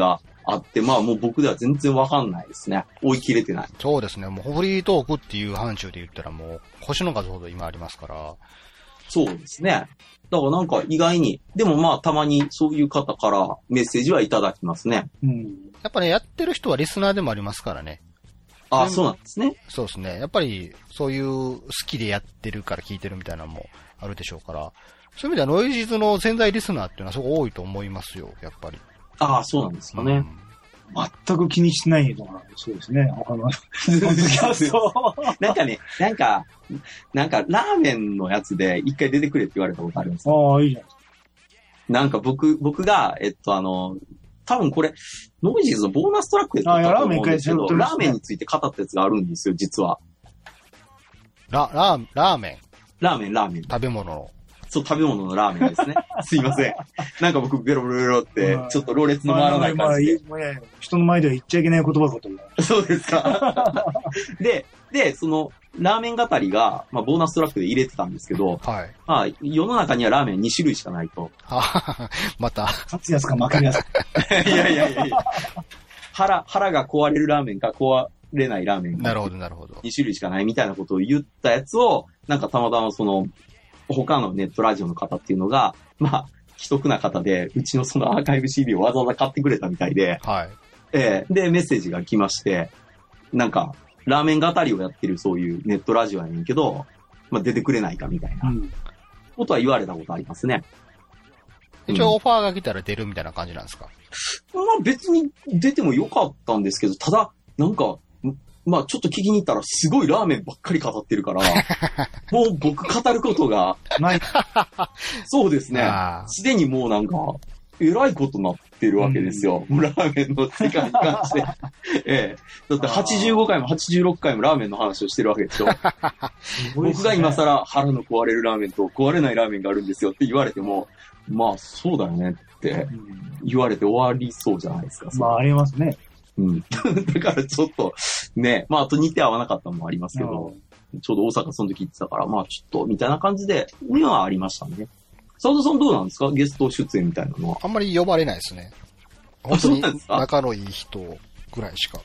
あって、まあもう僕では全然わかんないですね。追い切れてない。 そうですね。もうフリートークっていう範疇で言ったらもう星の数ほど今ありますから。 そうですね。だからなんか意外に、でもまあたまにそういう方からメッセージはいただきますね。 うん。 やっぱね、やってる人はリスナーでもありますからね。 ああ、そうなんですね。 そうですね。やっぱりそういう好きでやってるから聞いてるみたいなのもあるでしょうから。そういう意味ではノイジーズの潜在リスナーっていうのはすごく多いと思いますよ、やっぱり。 ああ、そうなんですかね。 全く気にしてないのが、そうですね。他のポッドキャスト。 なんかね、なんかラーメンのやつで一回出てくれって言われたことあるんですよ。 ああ、いいじゃないですか。 なんか僕が、多分これ、ノイジーズのボーナストラックで撮ったと思うんですけど、ラーメンについて語ったやつがあるんですよ、実は。 ラーメン。 ラーメン。 食べ物の。 そう、食べ物のラーメンですね。すいません。なんか僕、ベロベロベロって、ちょっとろれつの回らない感じで。 人の前では言っちゃいけない言葉かと思う。 そうですか。で、その、ラーメン語りが、まあ、ボーナストラックで入れてたんですけど、 はい。 まあ、世の中にはラーメン2種類しかないと。 また。 勝つやつか負けるやつか。 いや。腹が壊れるラーメンか壊れないラーメンか。 なるほど。 2種類しかないみたいなことを言ったやつを、なんかたまたまその、他のネットラジオの方っていうのが、まあ、既得な方で、うちのそのアーカイブ CD をわざわざ買ってくれたみたいで、 はい。 で、メッセージが来まして、なんか、ラーメン語りをやってるそういうネットラジオやねんけど、まあ、出てくれないかみたいな、ことは言われたことありますね。 一応オファーが来たら出るみたいな感じなんですか？ まあ別に出てもよかったんですけど、ただ、なんか、まあちょっと聞きに行ったらすごいラーメンばっかり語ってるから、もう僕語ることがない。そうですね。すでにもうなんか、えらいことになってるわけですよ。ラーメンの世界に関して。だって85回も86回もラーメンの話をしてるわけでしょ。僕が今更腹の壊れるラーメンと壊れないラーメンがあるんですよって言われても、まあそうだよねって言われて終わりそうじゃないですか。 まあありますね。 だからちょっと、ね、まああと似て合わなかったのもありますけど、ちょうど大阪その時行ってたから、まあちょっと、みたいな感じで、にはありましたね。澤田さんどうなんですか？ゲスト出演みたいなのは。 あんまり呼ばれないですね。本当に仲のいい人ぐらいしか。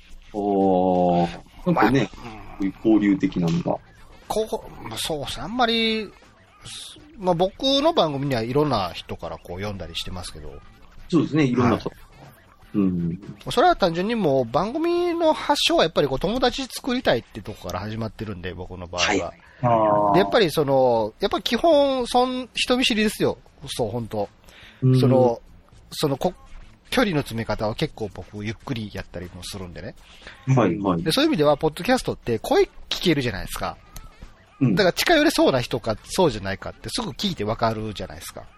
なんかね、交流的なのが。 そうですね。あんまり、まあ僕の番組にはいろんな人からこう読んだりしてますけど。 そうですね、いろんな人。 それは単純にもう番組の発祥はやっぱりこう友達作りたいってとこから始まってるんで、僕の場合は。で、やっぱりやっぱり基本、人見知りですよ。そう、本当距離の詰め方は結構僕ゆっくりやったりもするんでね。で、そういう意味では、ポッドキャストって声聞けるじゃないですか。だから近寄れそうな人かそうじゃないかってすぐ聞いてわかるじゃないですか。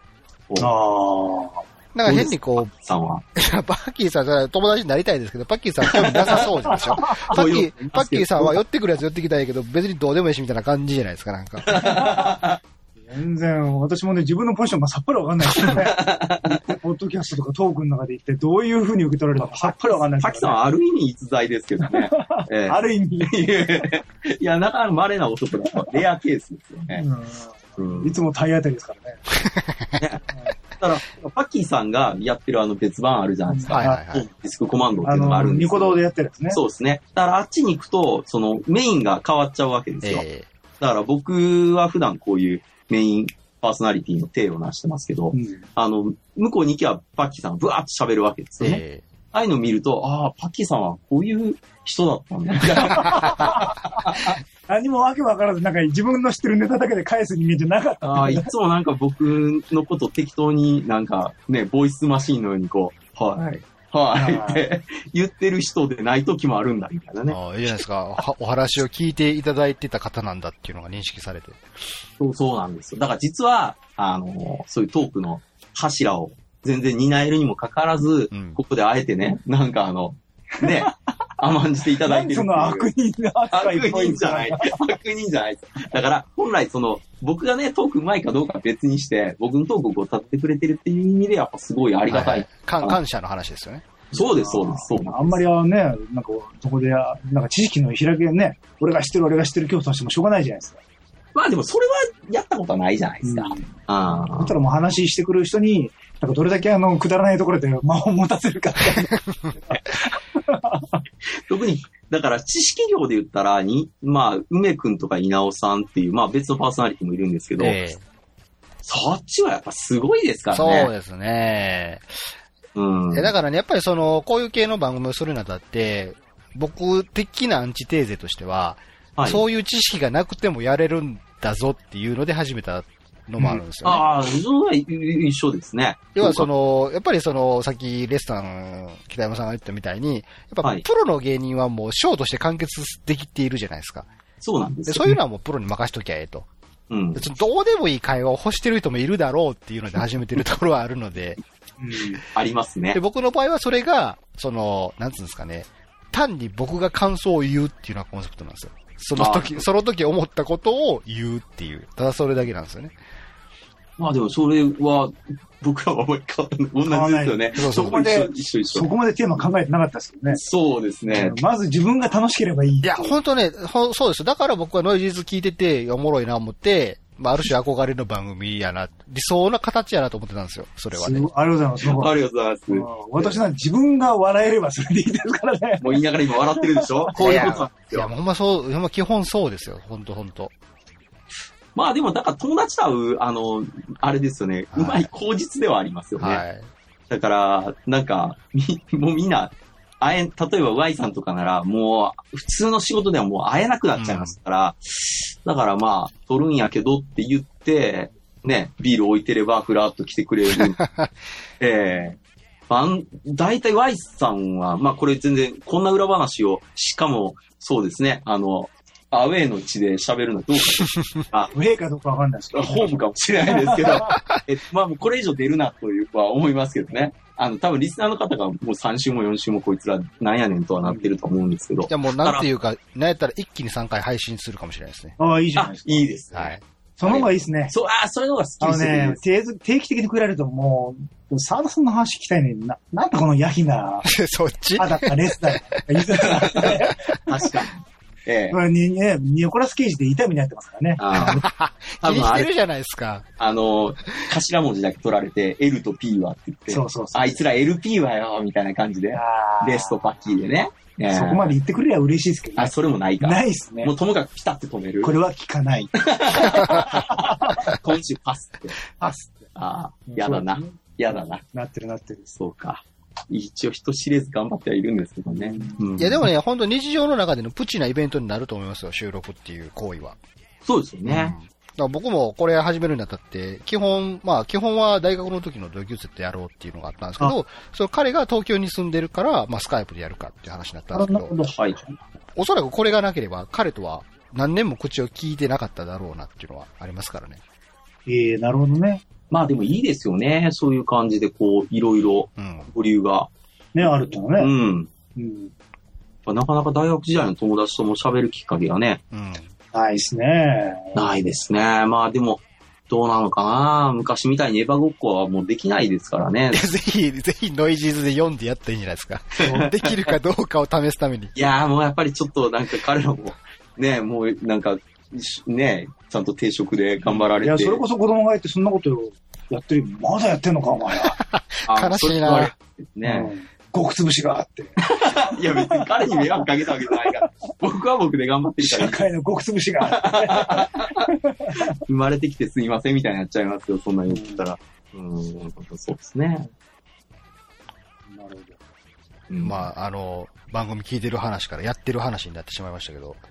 なんか変にこう、 さんはパッキーさんが友達になりたいですけど、パッキーさん興味なさそうでしょ。パッキーさんは寄ってくるやつ寄ってきたいけど、別にどうでもいいしみたいな感じじゃないですか、なんか。 全然、私もね、自分のポジションがさっぱりわかんないですよね。ポッドキャストとかトークの中で一体どういう風に受け取られるのかさっぱりわかんないですよね。 パッキーさんはある意味逸材ですけどね。 ある意味。 いや、なかなか稀な男だとレアケースですよね。 いつも体当たりですからね。 だから、パッキーさんがやってる別番あるじゃないですか。ディスクコマンドっていうのがあるんですニコ動でやってるんですね。 そうですね。だからあっちに行くと、メインが変わっちゃうわけですよ。だから僕は普段こういうメインパーソナリティの体を成してますけど、向こうに行けばパッキーさんがブワーッと喋るわけですよね。ああいうのを見ると、パッキーさんはこういう人だったんだみたいな。 何もわけわからず、なんか自分の知ってるネタだけで返す人間じゃなかった。 いつもなんか僕のこと適当になんかね、ボイスマシーンのようにこう、って言ってる人でない時もあるんだみたいなね。 いいじゃないですか。お話を聞いていただいてた方なんだっていうのが認識されて。 そうなんですよ。だから実は、そういうトークの柱を全然担えるにもかかわらず、ここであえてね、なんかね、甘んじていただいてるっていう。 その悪人の扱い。 悪人じゃない。悪人じゃないです。だから、本来僕がね、トーク上手いかどうかは別にして、僕のトークをこう立ってくれてるっていう意味で、やっぱすごいありがたい。 感謝の話ですよね。 そうです。 あんまりね、なんか、そこで、なんか知識の開けね、俺が知ってる競争してもしょうがないじゃないですか。 まあでもそれはやったことはないじゃないですか。 だったらもう話してくる人に、 なんかどれだけくだらないところで間を持たせるか。 特に、だから知識量で言ったら、まあ、梅くんとか稲尾さんっていう、まあ別のパーソナリティもいるんですけど、そっちはやっぱすごいですからね。 そうですね。 うん。 だからね、やっぱりこういう系の番組をするにあたって、僕的なアンチテーゼとしては、はい、そういう知識がなくてもやれるんだぞっていうので始めたのもあるんですよね。 ああ、それは一緒ですね。 要はやっぱりさっきレスタン、北山さんが言ったみたいに、やっぱプロの芸人はもうショーとして完結できているじゃないですか。 そうなんですよ、ね。 そういうのはもうプロに任しときゃええと。 うん。 どうでもいい会話を欲してる人もいるだろうっていうので始めてるところはあるので。 うん。ありますね。 で、僕の場合はそれが、なんつうんですかね、単に僕が感想を言うっていうのがコンセプトなんですよ。その時思ったことを言うっていう。ただそれだけなんですよね。 まあでもそれは、僕らはあまり同じですよね。 そこまで、そこまでテーマ考えてなかったですよね。 そうですね。 まず自分が楽しければいい。 いや、本当ね、そうです。だから僕はノイジーズ聞いてて、おもろいな思って、まあ、ある種憧れの番組やな、理想な形やなと思ってたんですよ。それはね。 ありがとうございます。 ありがとうございます。 私なんて自分が笑えればそれでいいですからね。 もう言いながら今笑ってるでしょこういうことなんですよ。 いや、ほんまそう、ほんま基本そうですよ。ほんと。 まあでも、だから友達と会う、あれですよね。うまい口実ではありますよね。はい。だから、なんか、もうみんな、例えば Y さんとかなら、もう、普通の仕事ではもう会えなくなっちゃいますから、だからまあ、取るんやけどって言って、ね、ビール置いてれば、ふらっと来てくれる。大体 Y さんは、まあこれ全然、こんな裏話を、しかも、そうですね、アウェイの地で喋るのはどうか。 ウェイかどうかわかんないですけど。 ホームかもしれないですけど、まあもうこれ以上出るなというは思いますけどね。多分リスナーの方がもう3週も4週もこいつらなんやねんとはなってると思うんですけど。 いやもうなんていうか、なんやったら一気に3回配信するかもしれないですね。 ああ、いいじゃないですか。 いいですね。 はい。 その方がいいですね。 そういうのが好きですね。定期的に来られるともう、沢田さんの話聞きたいね。なんかこのヤヒな。 そっちだったレスだ。言いづらい。 確かに。 ニコラス・ケイジで痛みになってますからね。 気にしてるじゃないですか。 頭文字だけ取られて、L と P はって言って、 そうあいつら LP はよ、みたいな感じで、レスとパッキーでね。 そこまで言ってくれりゃ嬉しいですけどね。それもないか。 ないっすね。 もうともかくピタって止める。 これは聞かない。 今週パスって。 パスって。 やだな。やだな。 なってる。 そうか。一応人知れず頑張ってはいるんですけどね。 いやでもね、本当日常の中でのプチなイベントになると思いますよ、収録っていう行為は。 そうですよね。 だから僕もこれ始めるにあたって、基本は大学の時の同級生とやろうっていうのがあったんですけど、彼が東京に住んでるから、まあスカイプでやるかっていう話になったんですけど、 はい。 おそらくこれがなければ、彼とは何年も口を聞いてなかっただろうなっていうのはありますからね。 なるほどね。 まあでもいいですよね。そういう感じでこう、いろいろ、保留が。 ね、あるってのね。 なかなか大学時代の友達とも喋るきっかけがね。 ないですね。 ないですね。まあでも、どうなのかな。昔みたいにエヴァごっこはもうできないですからね。 ぜひノイジーズで読んでやったらいいんじゃないですか。できるかどうかを試すために。 いやーもうやっぱりちょっとなんか彼らも、ね、もうなんか、ね、ちゃんと定職で頑張られて。 いや、それこそ子供がいてそんなことやってる。まだやってんのか、お前は。 悲しいな。 ね。 極潰しがあって。 いや別に彼に迷惑かけたわけじゃないから。僕は僕で頑張ってるから。 社会の極潰しがあって。 生まれてきてすいませんみたいになっちゃいますよ、そんなに言ったら。そうですね。 なるほど。まあ、番組聞いてる話からやってる話になってしまいましたけど。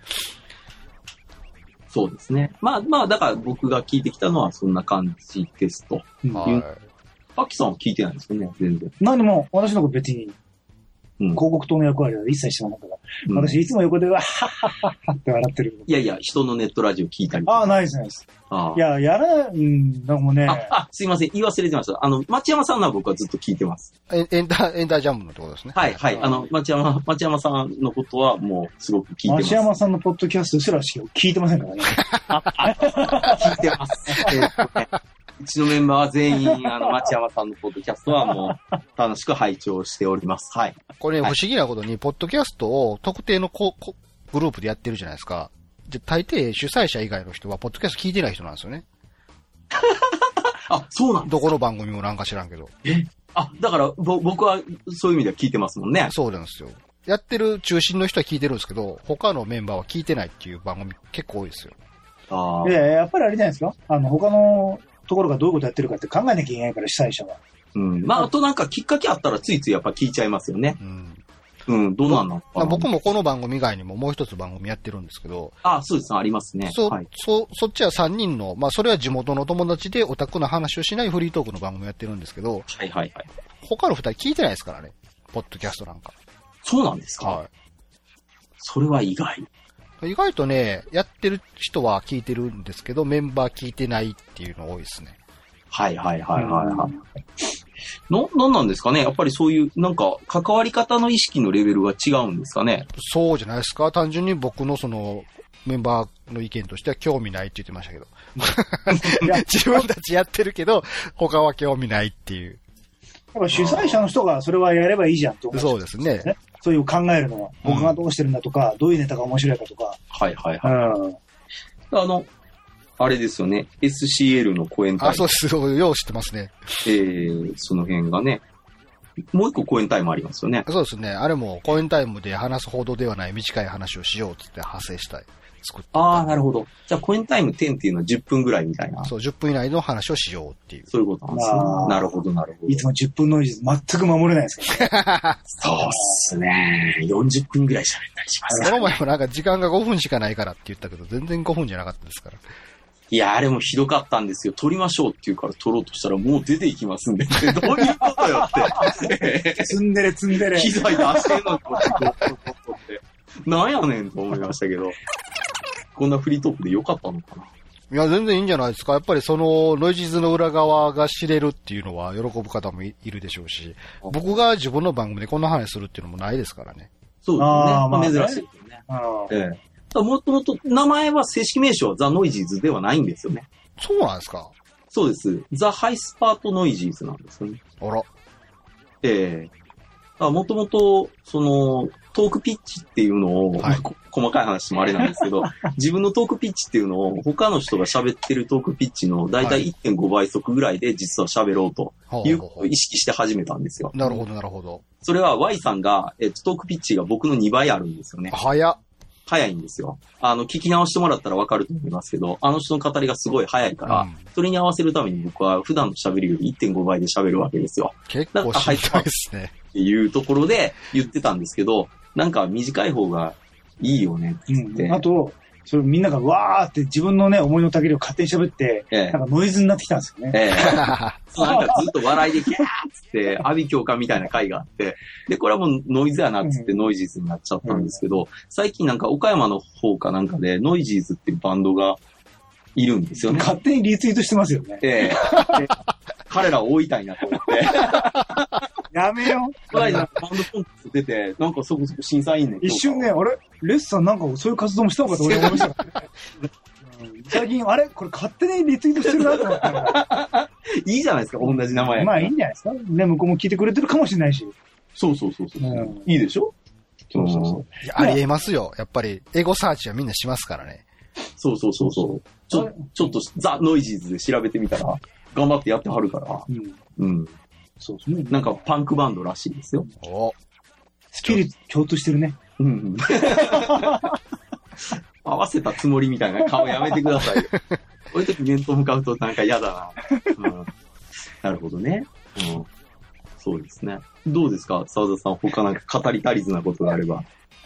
そうですね。まあ、だから僕が聞いてきたのはそんな感じですと。パッキさんは聞いてないんですよね、全然。 何も、私のこと別に、広告塔の役割は一切してなかったから。私いつも横では、はっはっはっはって笑ってる。 いや、人のネットラジオ聞いたり。 ないです。いや、なんもね。 すいません、言い忘れてました。町山さんのは僕はずっと聞いてます。 エンタージャムのところですね。 はい。町山さんのことはもうすごく聞いてます。 町山さんのポッドキャストすら聞いてませんからね。 聞いてます。うちのメンバーは全員、町山さんのポッドキャストはもう、楽しく拝聴しております。はい。 これ、不思議なことに、ポッドキャストを特定のグループでやってるじゃないですか。で、大抵主催者以外の人は、ポッドキャスト聞いてない人なんですよね。 あ、そうなんですか。 どこの番組もなんか知らんけど。 だから、僕はそういう意味では聞いてますもんね。 そうなんですよ。やってる中心の人は聞いてるんですけど、他のメンバーは聞いてないっていう番組結構多いですよ。 やっぱりあれじゃないですか。他のところがどういうことやってるかって考えなきゃいけないから、主催者は。 まあ、あとなんかきっかけあったらついついやっぱ聞いちゃいますよね。どうなんのかな。 僕もこの番組以外にももう一つ番組やってるんですけど。 そうです、ありますね。 そっちは3人の、まあそれは地元の友達でオタクな話をしないフリートークの番組やってるんですけど。他の2人聞いてないですからね。ポッドキャストなんか。 そうなんですか。それは意外。 意外とね、やってる人は聞いてるんですけど、メンバー聞いてないっていうの多いですね。 なんなんですかね。やっぱりそういう、なんか、関わり方の意識のレベルが違うんですかね。 そうじゃないですか。単純に僕のその、メンバーの意見としては興味ないって言ってましたけど。自分たちやってるけど、他は興味ないっていう。 やっぱ主催者の人がそれはやればいいじゃんと思う。 そうですね。 そういう考えるのは、僕がどうしてるんだとか、どういうネタが面白いかとか。 あれですよね。SCL の講演タイム。 そうです。よう知ってますね。 その辺がね。もう一個講演タイムありますよね。 そうですね。あれも講演タイムで話すほどではない短い話をしようって派生したい。作って。 なるほど。じゃあ講演タイム10っていうのは10分ぐらいみたいな。 そう、10分以内の話をしようっていう。 そういうことなんですね。なるほど。 いつも10分ノイズ全く守れないですから。 そうっすね。40分ぐらい喋ったりしますから、 この前もなんか時間が5分しかないからって言ったけど、全然5分じゃなかったですから。 いや、あれもひどかったんですよ。撮りましょうって言うから撮ろうとしたらもう出ていきますんで。どういうことよって。 積んでれ。 機材出してんのにこって。なんやねんと思いましたけど。こんなフリートークでよかったのかな。 いや、全然いいんじゃないですか。やっぱりその、ノイジーズの裏側が知れるっていうのは喜ぶ方もいるでしょうし、僕が自分の番組でこんな話するっていうのもないですからね。 そうですね。珍しいですよね。もともと名前は正式名称はザ・ノイジーズではないんですよね。 そうなんですか？ そうです。ザ・ハイスパート・ノイジーズなんですよね。 あら。 もともと、その、トークピッチっていうのを、細かい話もあれなんですけど、自分のトークピッチっていうのを他の人が喋ってるトークピッチのだいたい 1.5 倍速ぐらいで実は喋ろうということを意識して始めたんですよ。 なるほど。 それは Y さんが、トークピッチが僕の2倍あるんですよね。早いんですよ。聞き直してもらったらわかると思いますけど、あの人の語りがすごい早いから、それに合わせるために僕は普段の喋りより 1.5 倍で喋るわけですよ。 結構早いですね。 っていうところで言ってたんですけど、なんか短い方がいいよねって言って。 あと、それみんながわーって自分のね、思いの丈を勝手に喋って、なんかノイズになってきたんですよね。 なんかずっと笑いでキャーっつって、阿鼻教官みたいな回があって、で、これはもうノイズやなっつってノイジーズになっちゃったんですけど、最近なんか岡山の方かなんかでノイジーズっていうバンドがいるんですよね。 勝手にリツイートしてますよね。 彼らを追いたいなと思って。 やめよう。 この間バンドコンテスト出て、なんかそこそこ審査員ね。 一瞬ね、あれレッサンなんかそういう活動もしたのかと思いましたからね。最近、あれこれ勝手にリツイートしてるなと思ったら。 いいじゃないですか、同じ名前。 まあいいんじゃないですか。ね、向こうも聞いてくれてるかもしれないし。 そう。いいでしょ？ そう。 いや、ありえますよ。やっぱり、エゴサーチはみんなしますからね。 そう。ちょっとザ・ノイジーズで調べてみたら、頑張ってやってはるから。そうですね。なんかパンクバンドらしいですよ。 スピリッツ共通してるね。 合わせたつもりみたいな顔やめてくださいよ。こういう時面と向かうとなんか嫌だな。なるほどね。そうですね。どうですか澤田さん、他なんか語り足りずなことがあれば。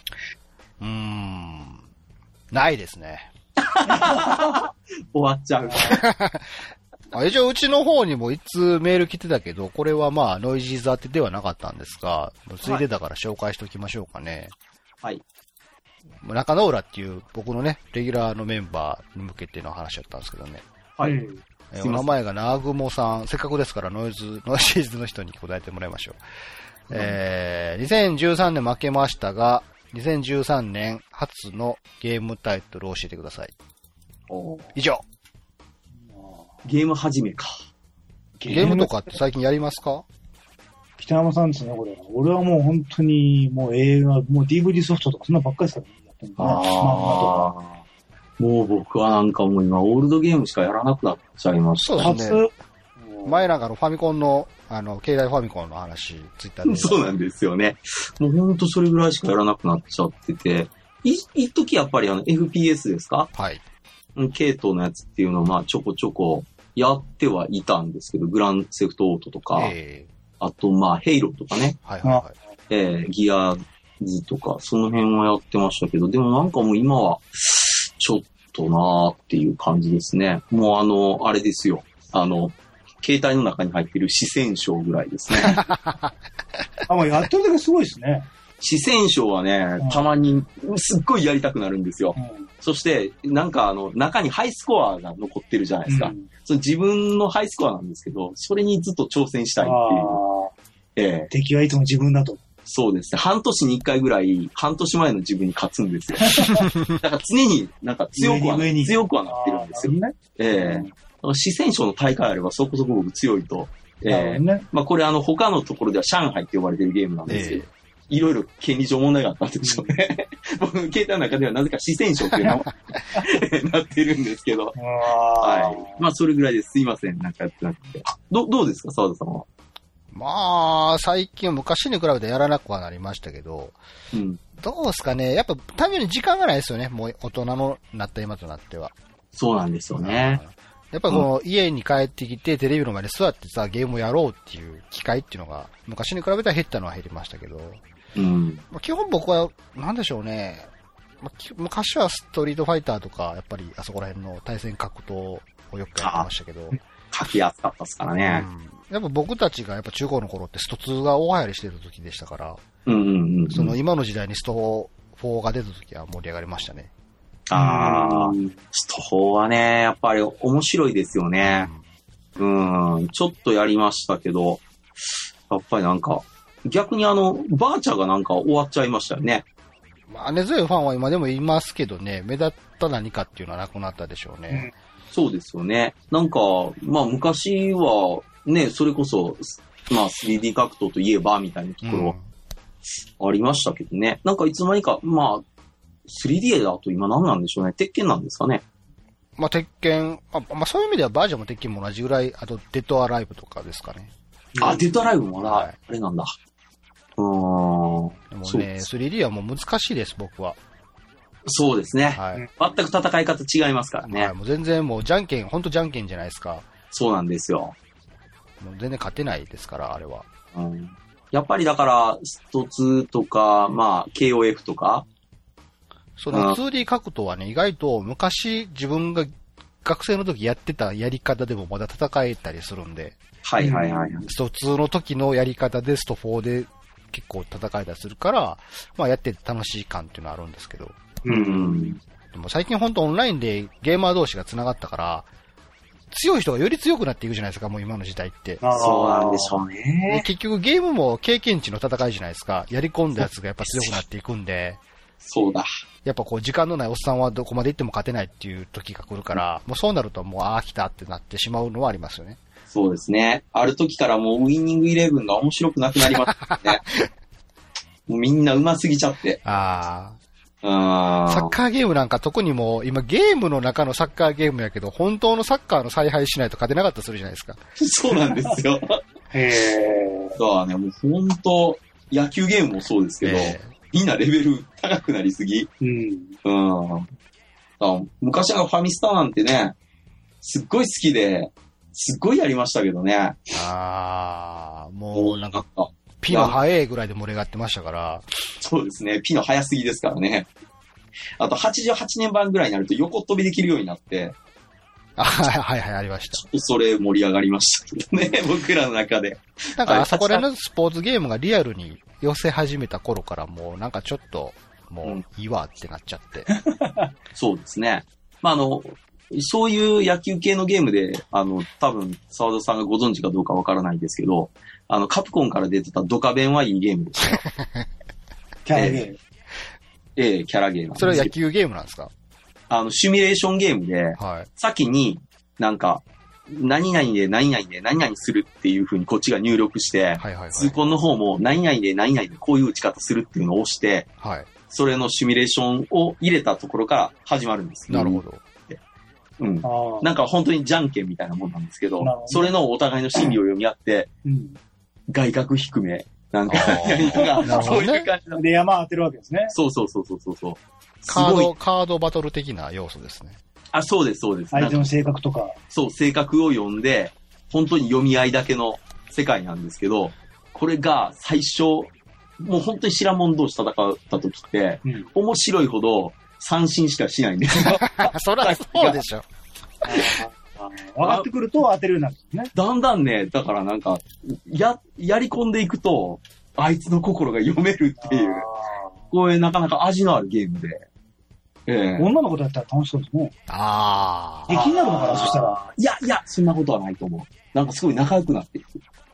ないですね。 終わっちゃう。 一応うちの方にもいつメール来てたけど、これはまあノイジーズ当てではなかったんですが、ついでだから紹介しておきましょうかね。 はい。 中野浦っていう僕のね、レギュラーのメンバーに向けての話だったんですけどね。 はい。 お名前がナグモさん、せっかくですからノイジーズの人に答えてもらいましょう。2013年負けましたが、2013年初のゲームタイトルを教えてください。以上。 ゲーム始めか。 ゲームとかって最近やりますか？ 北山さんですね、これ。俺はもう本当に、もう映画、もう DVD ソフトとかそんなばっかりですからね。やってるもう僕はなんかもう今、オールドゲームしかやらなくなっちゃいました。 そうですね。 前なんかファミコンの、携帯ファミコンの話、ツイッターで。 そうなんですよね。もうほんとそれぐらいしかやらなくなっちゃってて、一時やっぱりFPS ですか？ はい。 系統のやつっていうのをまあちょこちょこやってはいたんですけど、グランセフトオートとか、あとまあヘイローとかね。 はいはいはい。 ギアズとか、その辺はやってましたけど、でもなんかもう今は、ちょっとなーっていう感じですね。もうあれですよ。携帯の中に入ってる四川省ぐらいですね。 もうやってるだけすごいですね。 四川省はね、たまにすっごいやりたくなるんですよ。そして、なんか中にハイスコアが残ってるじゃないですか。その自分のハイスコアなんですけど、それにずっと挑戦したいっていう。 敵はいつも自分だと。 そうですね。半年に一回ぐらい、半年前の自分に勝つんですよ。だから常になんか強くはなってるんですよ。四川省の大会あればそこそこ僕強いと。まあこれ他のところでは上海って呼ばれてるゲームなんですけど、いろいろ権利上問題があったんでしょうね。僕の携帯の中ではなぜか四川省っていうのなってるんですけど。はい。まあそれぐらいです。すいません。なんかやってなくて。どうですか、澤田さんは。 まあ、最近昔に比べてやらなくはなりましたけど、どうですかね。やっぱ単純に時間がないですよね。もう大人のなった今となっては。 そうなんですよね。 やっぱこの家に帰ってきてテレビの前で座ってさ、ゲームをやろうっていう機会っていうのが昔に比べたら減ったのは減りましたけど、基本僕はなんでしょうね。昔はストリートファイターとか、やっぱりあそこら辺の対戦格闘をよくやってましたけど。 書きやすかったですからね。 やっぱ僕たちがやっぱ中高の頃ってスト2が大流行りしてた時でしたから、その今の時代にスト4が出た時は盛り上がりましたね。 スト4はね、やっぱり面白いですよね。ちょっとやりましたけど、やっぱりなんか、逆にバーチャがなんか終わっちゃいましたよね。 まあ根強いファンは今でもいますけどね、目立った何かっていうのはなくなったでしょうね。 そうですよね。なんか、まあ昔はね、それこそ、まあ 3D 格闘といえばみたいなところありましたけどね。なんかいつの間にか、まあ 3D だと今何なんでしょうね。鉄拳なんですかね。まあ鉄拳、まあそういう意味ではバージョンも鉄拳も同じぐらい、あとデッドアライブとかですかね。 デッドアライブもまだ、あれなんだ。 でもね、3D はもう難しいです、僕は。 そうですね。全く戦い方違いますからね。 もう全然もうじゃんけん、ほんとじゃんけんじゃないですか。 そうなんですよ。 もう全然勝てないですから、あれは。 やっぱりだから、スト2とか、まあ、KOF とか。 その 2D 格闘はね、意外と昔自分が学生の時やってたやり方でもまだ戦えたりするんで。スト2の時のやり方でスト4で結構戦えたりするから、まあやってて楽しい感っていうのはあるんですけど。でも最近ほんとオンラインでゲーマー同士が繋がったから、強い人がより強くなっていくじゃないですか、もう今の時代って。 そうなんでしょうね。 結局ゲームも経験値の戦いじゃないですか。やり込んだやつがやっぱ強くなっていくんで。 そうだ。 やっぱこう時間のないおっさんはどこまで行っても勝てないっていう時が来るから、もうそうなるともう来たってなってしまうのはありますよね。 そうですね。ある時からもうウィニングイレブンが面白くなくなりますね。もうみんな上手すぎちゃって。サッカーゲームなんか特にもう今ゲームの中のサッカーゲームやけど、本当のサッカーの采配しないと勝てなかったりするじゃないですか。そうなんですよ。そうね、もう本当野球ゲームもそうですけど、みんなレベル高くなりすぎ。昔のファミスタなんてね、すっごい好きで、すっごいやりましたけどね。 もうなんか、ピの速いぐらいで盛り上がってましたから。 そうですね、ピの速すぎですからね。あと88年版ぐらいになると横飛びできるようになって。 ありました。 ちょっとそれ盛り上がりましたけどね、僕らの中で。 なんかあそこらのスポーツゲームがリアルに寄せ始めた頃からもうなんかちょっと、もういいわってなっちゃって。 そうですね。まあそういう野球系のゲームで、多分、沢田さんがご存知かどうかわからないですけど、カプコンから出てたドカベンはいいゲームですよ。 キャラゲーム。 キャラゲーム。 それは野球ゲームなんですか？ シミュレーションゲームで、先になんか、何々で何々で何々するっていう風にこっちが入力して、痛恨の方も何々で何々でこういう打ち方するっていうのを押して、それのシミュレーションを入れたところから始まるんです。 なるほど。 うん。なんか本当にじゃんけんみたいなもんなんですけど、それのお互いの心理を読み合って、外角低め、なんか、そういう感じで山当てるわけですね。 そう。 カードバトル的な要素ですね。 あ、そうです、そうです。 相手の性格とか。 そう、性格を読んで、本当に読み合いだけの世界なんですけど、これが最初、もう本当に知らん者同士戦った時って、面白いほど三振しかしないんですよ。 そりゃそうでしょ。 分かってくると当てるようになるんですね。 だんだんね、だからなんか、やり込んでいくと、あいつの心が読めるっていう、こういうなかなか味のあるゲームで。 女の子だったら楽しそうですね。気になるのかな、そしたら。 いや、そんなことはないと思う。なんかすごい仲良くなっていく。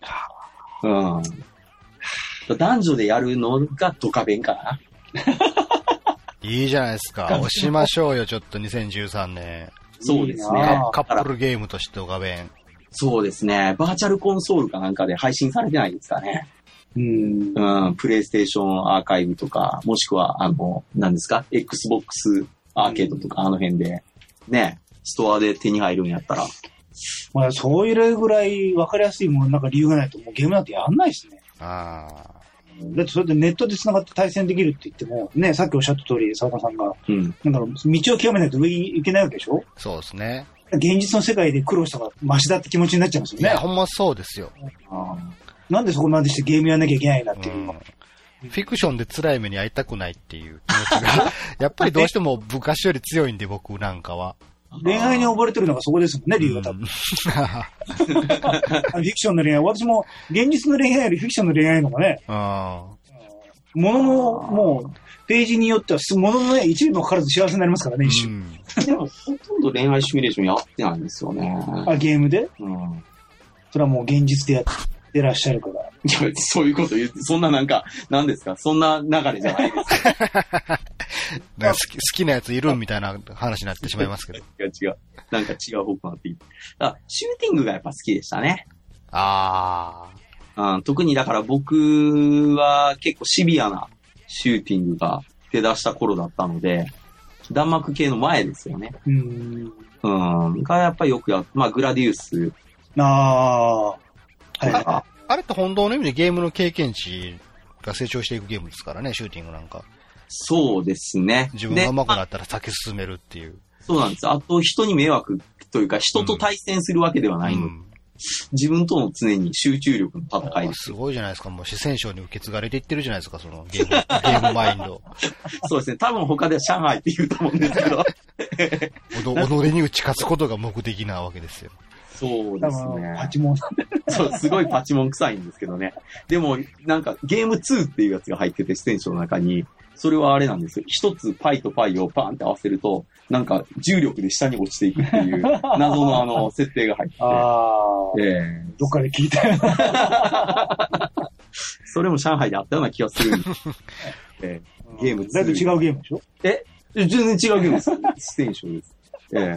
男女でやるのがドカベンかな。 いいじゃないですか。押しましょうよ、ちょっと2013年。 そうですね。 カップルゲームとしてドカベン。 そうですね。バーチャルコンソールかなんかで配信されてないですかね。プレイステーションアーカイブとか、もしくは、何ですか ?Xbox アーケードとか、あの辺で、ね、ストアで手に入るんやったら。 まあ、そういうぐらい分かりやすいもの、なんか理由がないと、もうゲームなんてやんないですね。だってそれでネットで繋がって対戦できるって言っても、ね、さっきおっしゃった通り、沢田さんが、なんだろう、道を極めないと上に行けないわけでしょ？ そうですね。 現実の世界で苦労した方がマシだって気持ちになっちゃいますよね。 いや、ほんまそうですよ。 なんでそこまでしてゲームやんなきゃいけないなっていうの。 フィクションで辛い目に遭いたくないっていう気持ちが、やっぱりどうしても昔より強いんで、僕なんかは。 恋愛に溺れてるのがそこですもんね、理由が多分。フィクションの恋愛、私も現実の恋愛よりフィクションの恋愛の方がね、ものの、もう、ページによっては、もののね、一部もかからず幸せになりますからね、一瞬。 でも、ほとんど恋愛シミュレーションやってないんですよね。 ゲームで？それはもう現実でやってらっしゃるから。 いや、そういうこと言って、そんななんか、何ですか？そんな流れじゃないです好きなやついるみたいな話になってしまいますけど。 違う。なんか違う方向になっていい。シューティングがやっぱ好きでしたね。特にだから僕は結構シビアなシューティングが出だした頃だったので、弾幕系の前ですよね。がやっぱりよくグラディウス。 あれって本当の意味でゲームの経験値が成長していくゲームですからね、シューティングなんか。 そうですね。 自分が上手くなったら先進めるっていう。 そうなんです。あと人に迷惑というか人と対戦するわけではないので、自分との常に集中力の戦いです。 すごいじゃないですか。もう四川省に受け継がれていってるじゃないですか、そのゲームマインド。 そうですね。多分他では上海って言うと思うんですけど。 己に打ち勝つことが目的なわけですよ。 そうですね。 パチモン。 そう、すごいパチモン臭いんですけどね。でも、なんかゲーム2っていうやつが入ってて、四川省の中に、それはあれなんですよ。一つパイとパイをパーンって合わせると、なんか重力で下に落ちていくっていう謎の設定が入ってて。 どっかで聞いたよ。 それも上海であったような気がするんです。ゲーム2。 だいぶ違うゲームでしょ？ 全然違うゲームです。四川省です。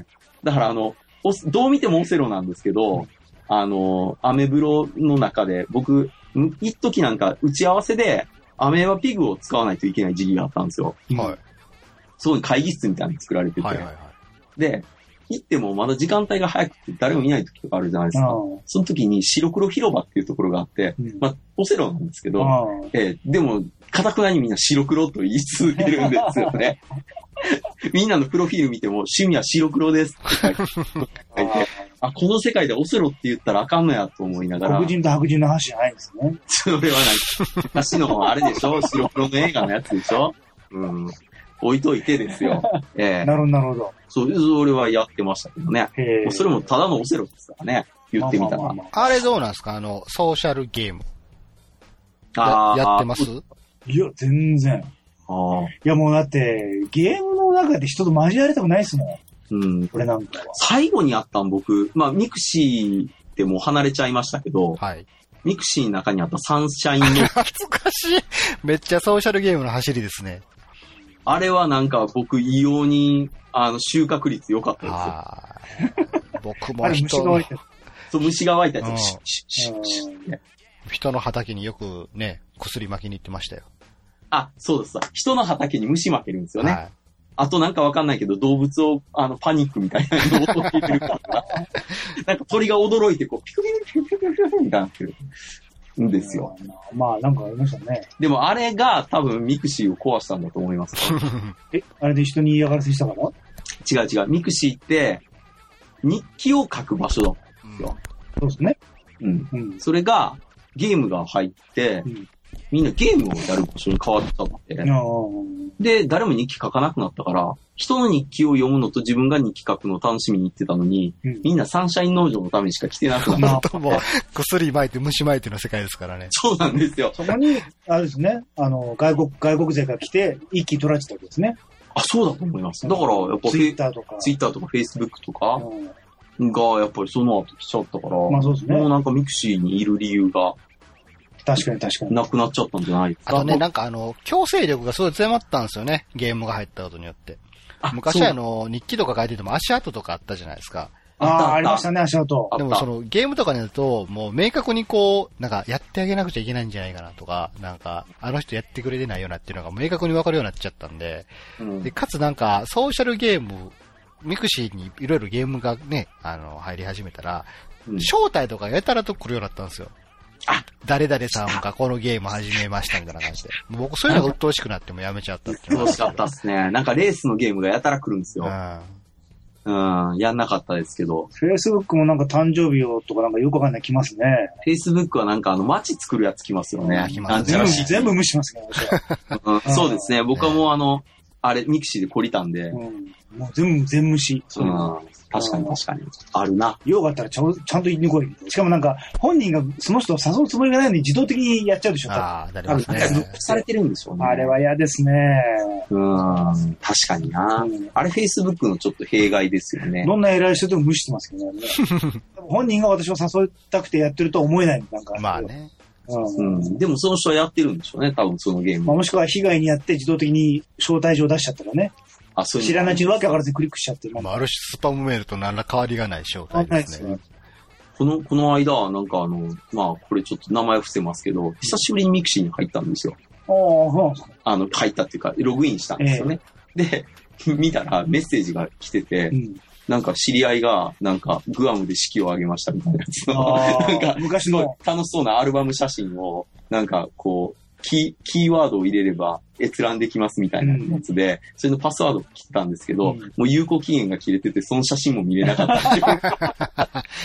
だからどう見てもオセロなんですけど、アメブロの中で僕、一時なんか打ち合わせで、アメーバピグを使わないといけない時期があったんですよ。すごい会議室みたいなの作られてて。で、行ってもまだ時間帯が早くて誰もいない時とかあるじゃないですか。その時に白黒広場っていうところがあって、オセロなんですけど、でも、堅くなにみんな白黒と言い続けるんですよね。みんなのプロフィール見ても、趣味は白黒ですって書いて、この世界でオセロって言ったらあかんのやと思いながら。 黒人と白人の話じゃないんですね。 それはない。昔のあれでしょ？白黒の映画のやつでしょ？置いといてですよ。 なるほど。 それはやってましたけどね。それもただのオセロですからね。言ってみたら。 あれどうなんですか？ソーシャルゲーム。やってます？ いや、全然。いや、もうだって、ゲームの中で人と交わりたくないっすもん。これなんかは。 最後にあったん僕、ミクシーでもう離れちゃいましたけど、ミクシーの中にあったサンシャインの。 懐かしい。めっちゃソーシャルゲームの走りですね。 あれはなんか僕異様に、収穫率良かったですよ。 僕も虫が湧いたやつ。 人の畑によくね、薬巻きに行ってましたよ。 そうです。人の畑に虫巻けるんですよね。 あとなんかわかんないけど、動物を、パニックみたいなのを聞いてるから、なんか鳥が驚いて、こう、ピクピクピクピクピクピクみたいになってるんですよ。 まあ、なんかありましたね。 でもあれが多分ミクシーを壊したんだと思います。 あれで人に嫌がらせしたから？ 違う。ミクシーって、日記を書く場所だったんですよ。 そうですね。 うん。それが、ゲームが入って、みんなゲームをやる場所に変わったので、で、誰も日記書かなくなったから、人の日記を読むのと自分が日記書くのを楽しみに行ってたのに、みんなサンシャイン農場のためにしか来てなくなった。 もう、薬撒いて虫撒いての世界ですからね。 そうなんですよ。 そこに、あれですね、外国勢が来て、一気に取られてたわけですね。 あ、そうだと思います。だから、やっぱツイッターとか、 フェイスブックとかが、やっぱりその後来ちゃったから、 まあそうですね。 もうなんかミクシーにいる理由が、 確かに。 なくなっちゃったんじゃないですか。 あとね、なんか強制力がすごい強まったんですよね。ゲームが入ったことによって。昔日記とか書いてても足跡とかあったじゃないですか。 ありましたね、足跡。 でもゲームとかになると、もう明確にこう、なんかやってあげなくちゃいけないんじゃないかなとか、なんか、あの人やってくれてないよなっていうのが明確にわかるようになっちゃったんで、で、かつなんか、ソーシャルゲーム、ミクシーにいろいろゲームがね、入り始めたら、招待とかやたらと来るようになったんですよ。誰々さんがこのゲーム始めましたみたいな感じで。僕そういうのが鬱陶しくなってもやめちゃったっていう。 鬱陶しかったっすね。なんかレースのゲームがやたら来るんですよ。やんなかったですけど。 Facebook もなんか誕生日をとかなんかよくわかんない来ますね。 Facebook はなんか街作るやつ来ますよね。 全部無視しますね、 そうですね。僕はもうあれ、ミクシーで懲りたんで。 もう全無視。 確かに。あるな。 用があったらちゃんと言いに来い。しかもなんか、本人がその人を誘うつもりがないのに自動的にやっちゃうでしょ。 なりますね。 されてるんでしょうね。 あれは嫌ですね。 確かにな。あれ Facebook のちょっと弊害ですよね。 どんな偉い人でも無視してますけどね。本人が私を誘いたくてやってるとは思えないなんか。 まあね。 でもその人はやってるんでしょうね、多分そのゲーム。 もしくは被害にやって自動的に招待状出しちゃったらね。知らないうちにわけわからずクリックしちゃって。 ある種スパムメールと何ら変わりがない招待ですね。 この間、なんかこれちょっと名前伏せますけど、久しぶりにミクシーに入ったんですよ。入ったっていうか、ログインしたんですよね。で、見たらメッセージが来てて、なんか知り合いが、なんかグアムで式を挙げましたみたいなやつの、なんか昔の楽しそうなアルバム写真を、なんかこう、キーワードを入れれば閲覧できますみたいなやつで、それのパスワードが来てたんですけど、もう有効期限が切れてて、その写真も見れなかったっていう。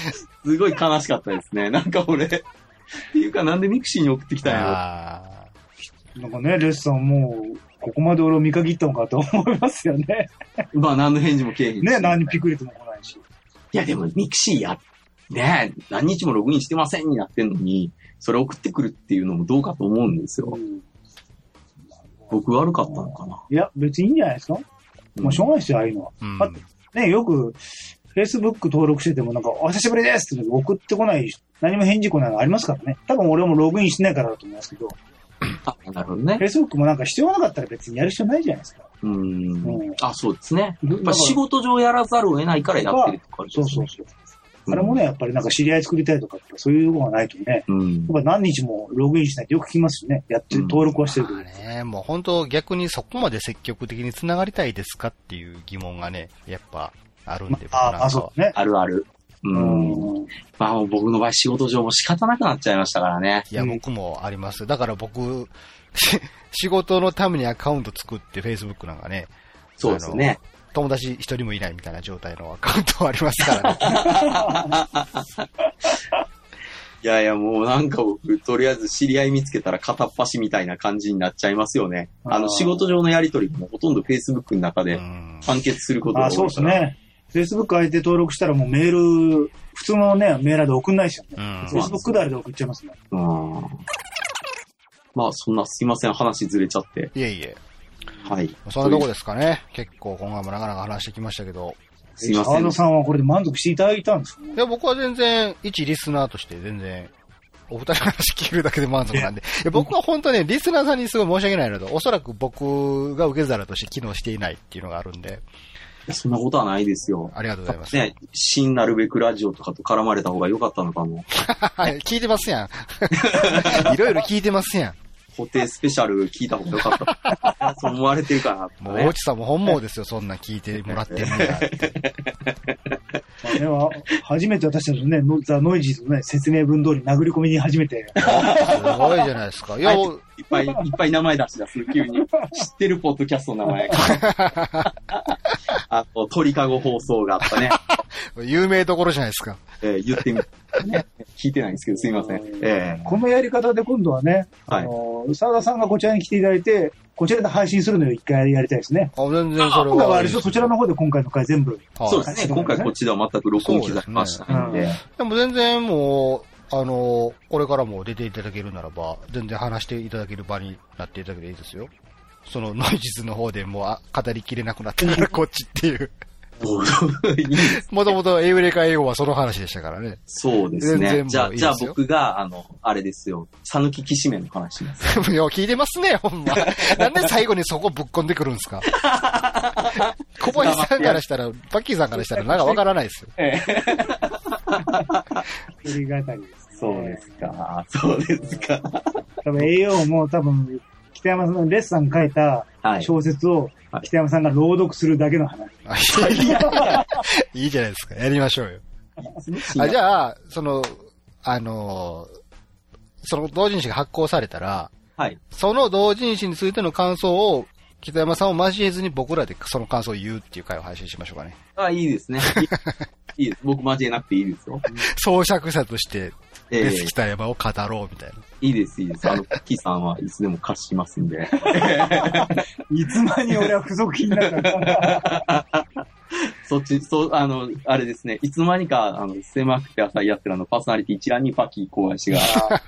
すごい悲しかったですね。なんか俺、っていうかなんでミクシーに送ってきたんやろ。なんかね、レッサンもう、ここまで俺を見限ったのかと思いますよね。 まあ何の返事もけえへんし。 ね、何にピクリとも来ないし。 いやでもミクシーね何日もログインしてませんになってんのに、それ送ってくるっていうのもどうかと思うんですよ。僕悪かったのかな。 いや、別にいいんじゃないですか。もうしょうがないですよ、ああいうのは。ね、よく、Facebook 登録しててもなんか、お久しぶりですって送ってこない、何も返事来ないのありますからね。多分俺もログインしてないからだと思いますけど。 なるほどね。 Facebook もなんか必要なかったら別にやる必要ないじゃないですか。 そうですね。やっぱ仕事上やらざるを得ないからやってるとか、 そう。あれもね、やっぱりなんか知り合い作りたいとか、そういうのがないとね、やっぱ何日もログインしないとよく聞きますよね。やってる、登録はしてるけど。 ね、もう本当逆にそこまで積極的に繋がりたいですかっていう疑問がね、やっぱあるんで、 そうね。 あるある。まあ僕の場合仕事上も仕方なくなっちゃいましたからね。 いや、僕もあります。だから僕、仕事のためにアカウント作って Facebook なんかね。 そうですね。 友達一人もいないみたいな状態のアカウントありますからね。 いやもうなんか僕、とりあえず知り合い見つけたら片っ端みたいな感じになっちゃいますよね。仕事上のやりとりもほとんど Facebook の中で完結することが多いから。 そうですね。Facebook 相手登録したらもうメール、普通のね、メーラーで送んないですよね。Facebook だれで送っちゃいますね。 まあそんなすいません、話ずれちゃって。 いえ。 はい。 そんなとこですかね。結構今回もなかなか話してきましたけど。 すいません。 沢田さんはこれで満足していただいたんですかね。 いや、僕は全然、一リスナーとして全然、お二人の話聞けるだけで満足なんで。僕は本当ね、リスナーさんにすごい申し訳ないので、おそらく僕が受け皿として機能していないっていうのがあるんで。 そんなことはないですよ。 ありがとうございます。 ね、新なるべくラジオとかと絡まれた方が良かったのかも。 聞いてますやん。いろいろ聞いてますやん。 固定スペシャル聞いた方がよかった。そう思われてるかな、ね。 もう、大地さんも本望ですよ、そんなん聞いてもらってるんだって。 では、初めて私たちのね、ザ・ノイジーズのね、説明文通り殴り込みに初めて。 すごいじゃないですか。いや、 いっぱい名前出し出す、急に。知ってるポッドキャストの名前が。あと、鳥かご放送があったね。 有名どころじゃないですか。 言ってみて、ね。聞いてないんですけど、すいません。 このやり方で今度はね、沢田さんがこちらに来ていただいて、こちらで配信するのを一回やりたいですね。 全然それは。割とそちらの方で今回の回全部。 そうですね。今回こっちでは全く録音機ざましたんで。 でも全然もう、これからも出ていただけるならば、全然話していただける場になっていただければいいですよ。そのノイジズの方でもう語りきれなくなったからこっちっていう。もともとエウレカ英語はその話でしたからね。 そうですね。じゃあ僕が、あれですよ。さぬききしめんの話します。 いや、聞いてますね、ほんま。なんで最後にそこぶっこんでくるんですか。小林さんからしたら、パッキーさんからしたらなんかわからないですよ。 一人語りです。 そうですか。そうですか。 多分 AO も多分、北山さんのレッサン書いた小説を北山さんが朗読するだけの話。 いいじゃないですか。やりましょうよ。じゃあ、その同人誌が発行されたら、 はい、 その同人誌についての感想を北山さんを交えずに僕らでその感想を言うっていう回を配信しましょうかね。 いいですね。いいです。僕交えなくていいですよ。 創作者として、北山を語ろうみたいな。 いいです、いいです。キーさんはいつでも貸しますんで。 いつまに俺は付属品になるから。 あれですね。いつの間にか、狭くて浅いやつらのパーソナリティ一覧にパキー小林が。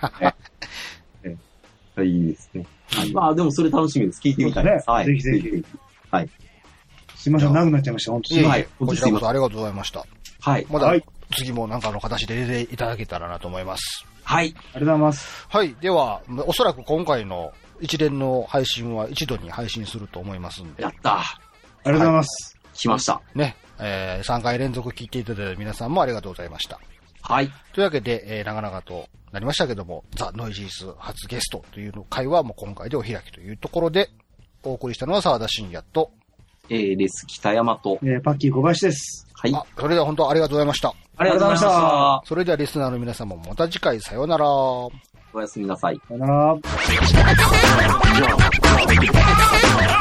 いいですね。まあでもそれ楽しみです。聞いてみたいです。 はい。ぜひぜひ。 はい。 すいません、長くなっちゃいました。本当に。 はい。こちらこそありがとうございました。 はい。 まだ、次もなんかの形で出ていただけたらなと思います。 はい。 ありがとうございます。 はい。では、おそらく今回の一連の配信は一度に配信すると思いますんで。 やった。 ありがとうございます。 来ました。 ね。3回連続聞いていただいた皆さんもありがとうございました。 はい。 というわけで、長々となりましたけども、ザ・ノイジーズ初ゲストという回はもう今回でお開きというところで、お送りしたのは沢田信也と、 レス北山と、 パッキー小林です。 はい。 それでは本当ありがとうございました。 ありがとうございました。 それではリスナーの皆様もまた次回さようなら。 おやすみなさい。 さようなら。